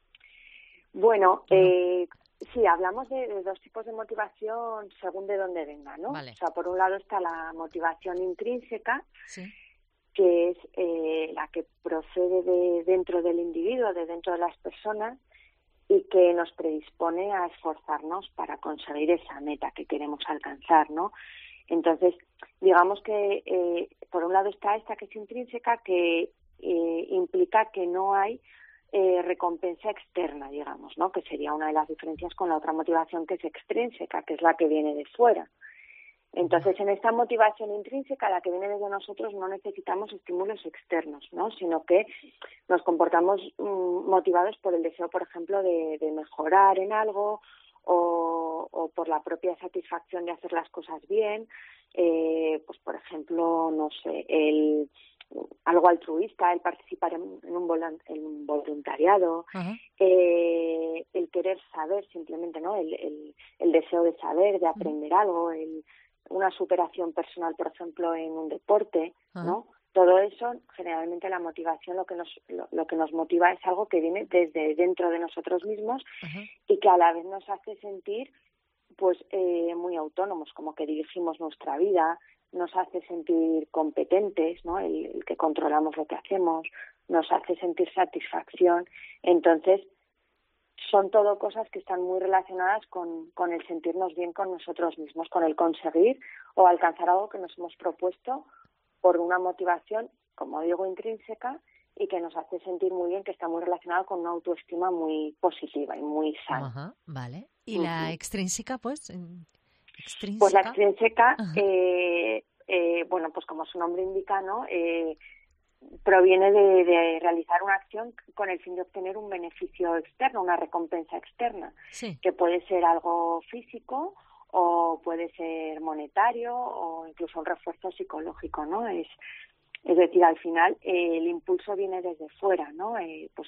Bueno, eh, sí, hablamos de, de dos tipos de motivación según de dónde venga, ¿no? Vale. O sea, por un lado está la motivación intrínseca, Sí. que es eh, la que procede de dentro del individuo, de dentro de las personas, y que nos predispone a esforzarnos para conseguir esa meta que queremos alcanzar, ¿no? Entonces, digamos que eh, por un lado está esta que es intrínseca, que eh, implica que no hay eh, recompensa externa, digamos, ¿no? Que sería una de las diferencias con la otra motivación que es extrínseca, que es la que viene de fuera. Entonces, en esta motivación intrínseca, la que viene desde nosotros, no necesitamos estímulos externos, ¿no? Sino que nos comportamos mm, motivados por el deseo, por ejemplo, de, de mejorar en algo o, o por la propia satisfacción de hacer las cosas bien. Eh, pues, por ejemplo, no sé, el algo altruista, el participar en, en, un, volan, en un voluntariado, eh, el querer saber simplemente, ¿no? El, el, el deseo de saber, de aprender algo, el una superación personal, por ejemplo, en un deporte, ¿no? Ajá. Todo eso, generalmente la motivación, lo que nos lo, lo que nos motiva es algo que viene desde dentro de nosotros mismos Ajá. y que a la vez nos hace sentir pues eh, muy autónomos, como que dirigimos nuestra vida, nos hace sentir competentes, ¿no? El, el que controlamos lo que hacemos, nos hace sentir satisfacción. Entonces, son todo cosas que están muy relacionadas con, con el sentirnos bien con nosotros mismos, con el conseguir o alcanzar algo que nos hemos propuesto por una motivación, como digo, intrínseca y que nos hace sentir muy bien, que está muy relacionado con una autoestima muy positiva y muy sana. Ajá, vale. ¿Y la Ujú. extrínseca, pues? ¿Extrínseca? Pues la extrínseca, Ajá. eh, eh, bueno, pues como su nombre indica, ¿no? Eh, proviene de, de realizar una acción con el fin de obtener un beneficio externo, una recompensa externa, Sí. que puede ser algo físico o puede ser monetario o incluso un refuerzo psicológico, ¿no? Es, es decir, al final eh, el impulso viene desde fuera, ¿no? Eh, pues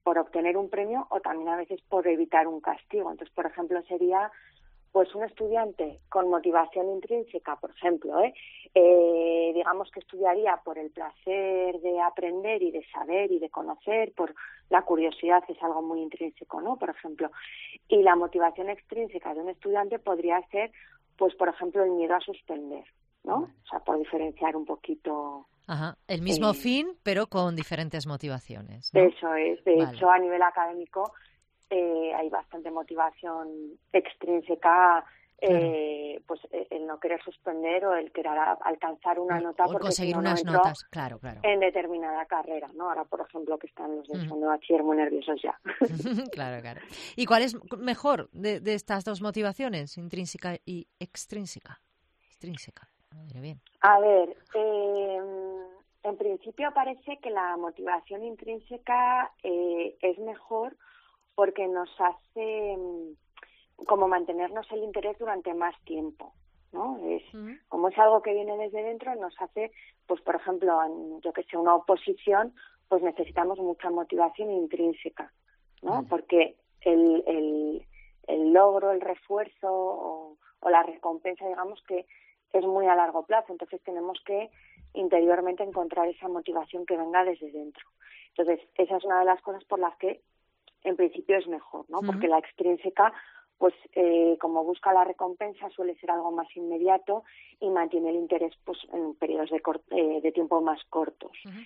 por obtener un premio o también a veces por evitar un castigo. Entonces, por ejemplo, sería pues un estudiante con motivación intrínseca, por ejemplo, ¿eh? Eh, digamos que estudiaría por el placer de aprender y de saber y de conocer, por la curiosidad, es algo muy intrínseco, ¿no? Por ejemplo, y la motivación extrínseca de un estudiante podría ser, pues, por ejemplo, el miedo a suspender, ¿no? O sea, por diferenciar un poquito. Ajá, el mismo eh, fin, pero con diferentes motivaciones, ¿no? Eso es. De Vale. hecho, a nivel académico eh, hay bastante motivación extrínseca, eh, claro. Pues el no querer suspender o el querer alcanzar una o, nota o porque conseguir si no, unas no notas, claro, claro. En determinada carrera, ¿no? Ahora, por ejemplo, que están los del segundo bachiller muy nerviosos ya. Claro, claro. ¿Y cuál es mejor de, de estas dos motivaciones, intrínseca y extrínseca? Extrínseca, madre bien. A ver, eh, en principio parece que la motivación intrínseca eh, es mejor porque nos hace como mantenernos el interés durante más tiempo, ¿no? Es uh-huh. Como es algo que viene desde dentro, nos hace, pues por ejemplo, en, yo que sé, una oposición, pues necesitamos mucha motivación intrínseca, ¿no? Uh-huh. Porque el, el, el logro, el refuerzo o, o la recompensa, digamos que es muy a largo plazo, entonces tenemos que interiormente encontrar esa motivación que venga desde dentro. Entonces, esa es una de las cosas por las que en principio es mejor, ¿no? Uh-huh. Porque la extrínseca, pues eh, como busca la recompensa, suele ser algo más inmediato y mantiene el interés pues en periodos de, cort- eh, de tiempo más cortos. Uh-huh.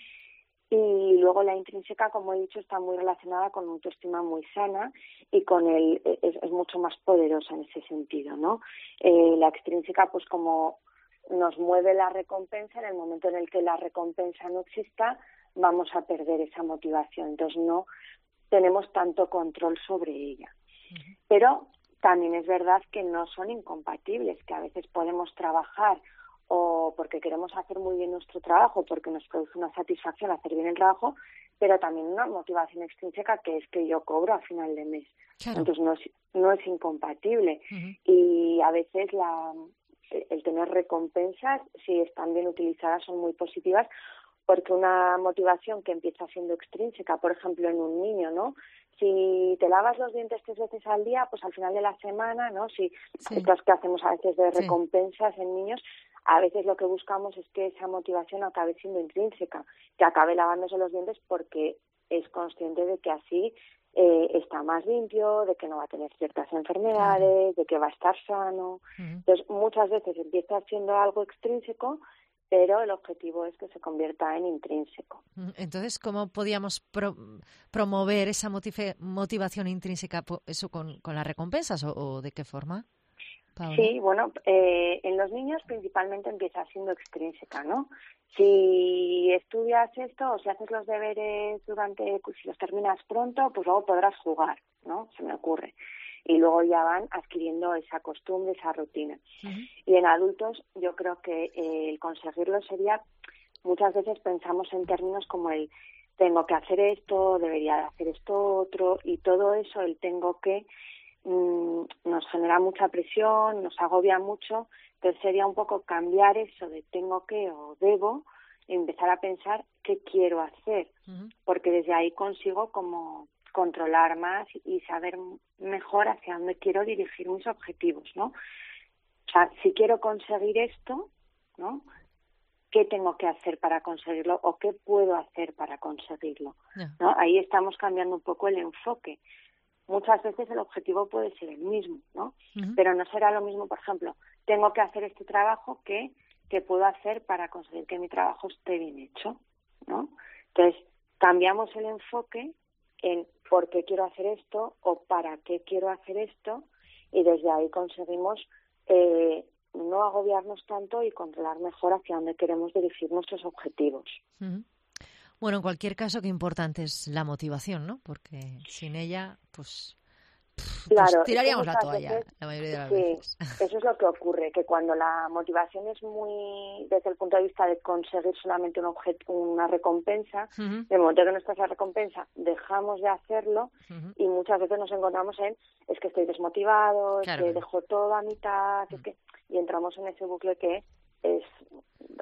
Y luego la intrínseca, como he dicho, está muy relacionada con una autoestima muy sana y con el es, es mucho más poderosa en ese sentido, ¿no? Eh, la extrínseca, pues como nos mueve la recompensa, en el momento en el que la recompensa no exista, vamos a perder esa motivación. Entonces no tenemos tanto control sobre ella. Uh-huh. Pero también es verdad que no son incompatibles, que a veces podemos trabajar o porque queremos hacer muy bien nuestro trabajo, porque nos produce una satisfacción hacer bien el trabajo, pero también una motivación extrínseca que es que yo cobro a final de mes. Claro. Entonces no es, no es incompatible. Uh-huh. Y a veces la, el tener recompensas, si están bien utilizadas, son muy positivas, porque una motivación que empieza siendo extrínseca, por ejemplo, en un niño, ¿no? Si te lavas los dientes tres veces al día, pues al final de la semana, ¿no? Si sí. Estas que hacemos a veces de recompensas sí. en niños, a veces lo que buscamos es que esa motivación acabe siendo intrínseca, que acabe lavándose los dientes porque es consciente de que así eh, está más limpio, de que no va a tener ciertas enfermedades, de que va a estar sano. Uh-huh. Entonces, muchas veces empieza siendo algo extrínseco, pero el objetivo es que se convierta en intrínseco. Entonces, ¿cómo podíamos pro- promover esa motiv- motivación intrínseca eso con, con las recompensas o, o de qué forma? Paola. Sí, bueno, eh, en los niños principalmente empieza siendo extrínseca, ¿no? Si estudias esto o si haces los deberes durante, pues, si los terminas pronto, pues luego podrás jugar, ¿no? Se me ocurre. Y luego ya van adquiriendo esa costumbre, esa rutina. Uh-huh. Y en adultos yo creo que eh, el conseguirlo sería, muchas veces pensamos en términos como el tengo que hacer esto, debería de hacer esto otro, y todo eso, el tengo que, mmm, nos genera mucha presión, nos agobia mucho. Entonces sería un poco cambiar eso de tengo que o debo y empezar a pensar qué quiero hacer, uh-huh. porque desde ahí consigo como controlar más y saber mejor hacia dónde quiero dirigir mis objetivos, ¿no? O sea, si quiero conseguir esto, ¿no? ¿Qué tengo que hacer para conseguirlo o qué puedo hacer para conseguirlo? Yeah. ¿No? Ahí estamos cambiando un poco el enfoque. Muchas veces el objetivo puede ser el mismo, ¿no? Uh-huh. Pero no será lo mismo, por ejemplo, tengo que hacer este trabajo que, que puedo hacer para conseguir que mi trabajo esté bien hecho, ¿no? Entonces, cambiamos el enfoque en por qué quiero hacer esto o para qué quiero hacer esto y desde ahí conseguimos eh, no agobiarnos tanto y controlar mejor hacia dónde queremos dirigir nuestros objetivos. Uh-huh. Bueno, en cualquier caso, qué importante es la motivación, ¿no? Porque sin ella, pues, pff, claro, pues tiraríamos la toalla veces, la mayoría de las sí, veces. Eso es lo que ocurre, que cuando la motivación es muy desde el punto de vista de conseguir solamente un objeto, una recompensa, uh-huh. de momento que no está esa recompensa, dejamos de hacerlo uh-huh. y muchas veces nos encontramos en es que estoy desmotivado, claro. es que dejo todo a mitad, uh-huh. es que y entramos en ese bucle que es donde ya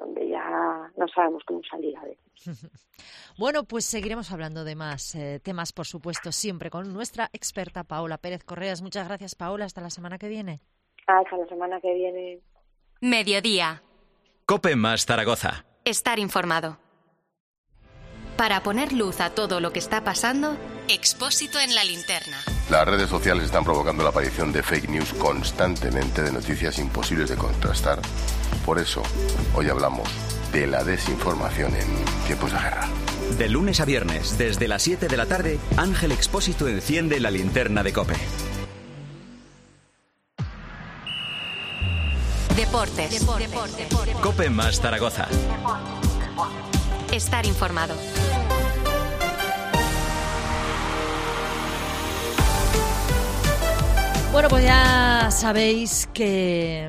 ya no sabemos cómo salir a veces. Bueno, pues seguiremos hablando de más eh, temas, por supuesto, siempre con nuestra experta Paola Pérez Correas. Muchas gracias, Paola. Hasta la semana que viene. Hasta la semana que viene. Mediodía. COPE más Zaragoza. Estar informado. Para poner luz a todo lo que está pasando, Expósito en la linterna. Las redes sociales están provocando la aparición de fake news constantemente, de noticias imposibles de contrastar. Por eso, hoy hablamos de la desinformación en tiempos de guerra. De lunes a viernes, desde las siete de la tarde, Ángel Expósito enciende la linterna de COPE. Deportes. Deportes. Deportes. COPE más Zaragoza. Estar informado. Bueno, pues ya sabéis que,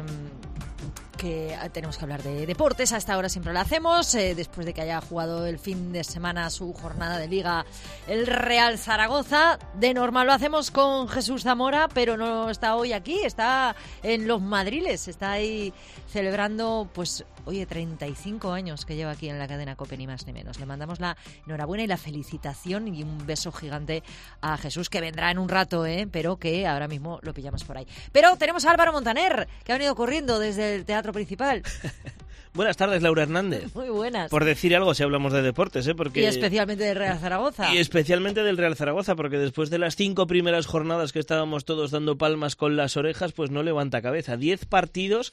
que tenemos que hablar de deportes. A esta hora siempre lo hacemos. Eh, después de que haya jugado el fin de semana su jornada de Liga el Real Zaragoza. De normal lo hacemos con Jesús Zamora, pero no está hoy aquí. Está en Los Madriles. Está ahí celebrando, pues, oye, treinta y cinco años que lleva aquí en la cadena COPE, ni más ni menos. Le mandamos la enhorabuena y la felicitación y un beso gigante a Jesús, que vendrá en un rato, ¿eh? Pero que ahora mismo lo pillamos por ahí. Pero tenemos a Álvaro Montaner, que ha venido corriendo desde el Teatro Principal. Buenas tardes, Laura Hernández. Muy buenas. Por decir algo, si hablamos de deportes, ¿eh? Porque... Y especialmente del Real Zaragoza. Y especialmente del Real Zaragoza, porque después de las cinco primeras jornadas que estábamos todos dando palmas con las orejas, pues no levanta cabeza. Diez partidos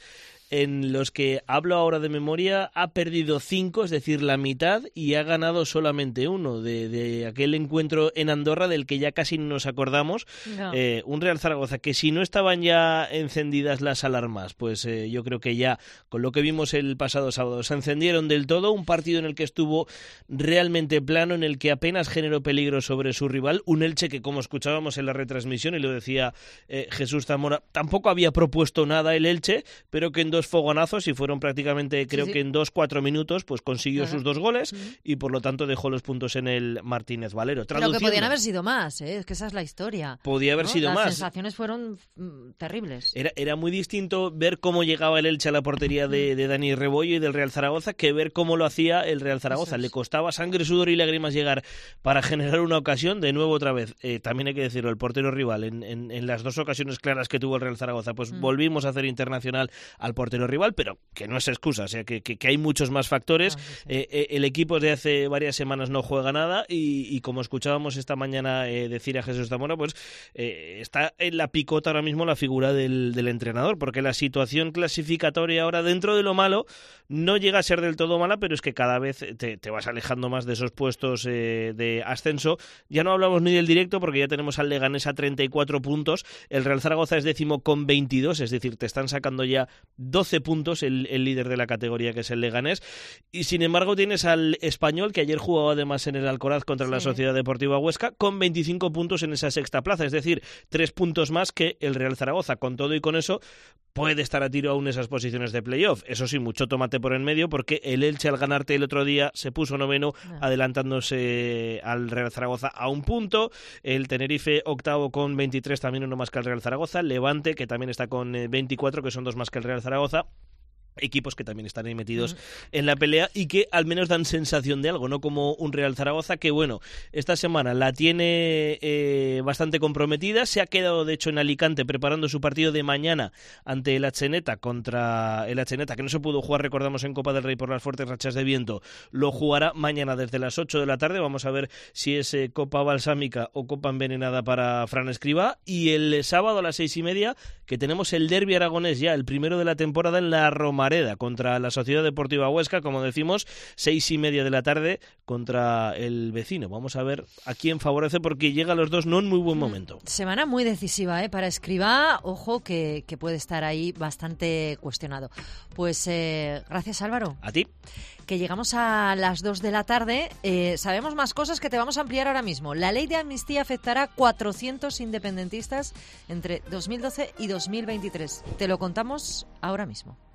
en los que, hablo ahora de memoria, ha perdido cinco, es decir, la mitad, y ha ganado solamente uno, de, de aquel encuentro en Andorra del que ya casi nos acordamos. No. Eh, un Real Zaragoza que, si no estaban ya encendidas las alarmas, pues eh, yo creo que ya, con lo que vimos el pasado sábado, se encendieron del todo. Un partido en el que estuvo realmente plano, en el que apenas generó peligro sobre su rival. Un Elche que, como escuchábamos en la retransmisión, y lo decía eh, Jesús Zamora, tampoco había propuesto nada el Elche, pero que en dos fogonazos, y fueron prácticamente, creo sí, sí. que en dos, cuatro minutos, pues consiguió Ajá. sus dos goles, uh-huh. y por lo tanto dejó los puntos en el Martínez Valero. Pero que podían haber sido más, ¿eh? Es que esa es la historia. Podía haber ¿no? sido Las más. Las sensaciones fueron mm, terribles. Era, era muy distinto ver cómo llegaba el Elche a la portería de, de Dani Rebollo y del Real Zaragoza que ver cómo lo hacía el Real Zaragoza. Es. Le costaba sangre, sudor y lágrimas llegar para generar una ocasión. De nuevo, otra vez, eh, también hay que decirlo, el portero rival, en, en, en las dos ocasiones claras que tuvo el Real Zaragoza, pues mm. volvimos a hacer internacional al portero rival, pero que no es excusa, o sea, que, que, que hay muchos más factores. Ah, sí. eh, eh, el equipo de hace varias semanas no juega nada y, y como escuchábamos esta mañana eh, decir a Jesús Zamora, pues eh, está en la picota ahora mismo la figura del, del entrenador, porque la situación clasificatoria ahora, dentro de lo malo, no llega a ser del todo mala, pero es que cada vez te, te vas alejando más de esos puestos eh, de ascenso. Ya no hablamos ni del directo, porque ya tenemos al Leganés a treinta y cuatro puntos, el Real Zaragoza es décimo con veintidós, es decir, te están sacando ya doce puntos el, el líder de la categoría, que es el Leganés, y sin embargo tienes al Español, que ayer jugaba además en el Alcoraz contra sí. la Sociedad Deportiva Huesca, con veinticinco puntos en esa sexta plaza, es decir, tres puntos más que el Real Zaragoza. Con todo y con eso, puede estar a tiro aún esas posiciones de playoff. Eso sí, mucho tomate por en medio, porque el Elche, al ganarte el otro día, se puso noveno, no. adelantándose al Real Zaragoza a un punto. El Tenerife, octavo con veintitrés, también uno más que el Real Zaragoza. Levante, que también está con veinticuatro, que son dos más que el Real Zaragoza. Equipos que también están ahí metidos mm. en la pelea y que al menos dan sensación de algo, no como un Real Zaragoza que, bueno, esta semana la tiene eh, bastante comprometida. Se ha quedado, de hecho, en Alicante preparando su partido de mañana ante el Atxeneta, contra el Atxeneta, que no se pudo jugar, recordamos, en Copa del Rey por las fuertes rachas de viento. Lo jugará mañana desde las ocho de la tarde. Vamos a ver si es eh, Copa Balsámica o Copa Envenenada para Fran Escribá. Y el sábado a las seis y media, que tenemos el derbi aragonés ya, el primero de la temporada en la Roma Mareda contra la Sociedad Deportiva Huesca, como decimos, seis y media de la tarde contra el vecino. Vamos a ver a quién favorece, porque llega a los dos no en muy buen momento. Semana muy decisiva, ¿eh? Para Escribá, ojo que, que puede estar ahí bastante cuestionado. Pues eh, gracias, Álvaro. A ti. Que llegamos a las dos de la tarde. Eh, sabemos más cosas que te vamos a ampliar ahora mismo. La ley de amnistía afectará a cuatrocientos independentistas entre dos mil doce y dos mil veintitrés. Te lo contamos ahora mismo.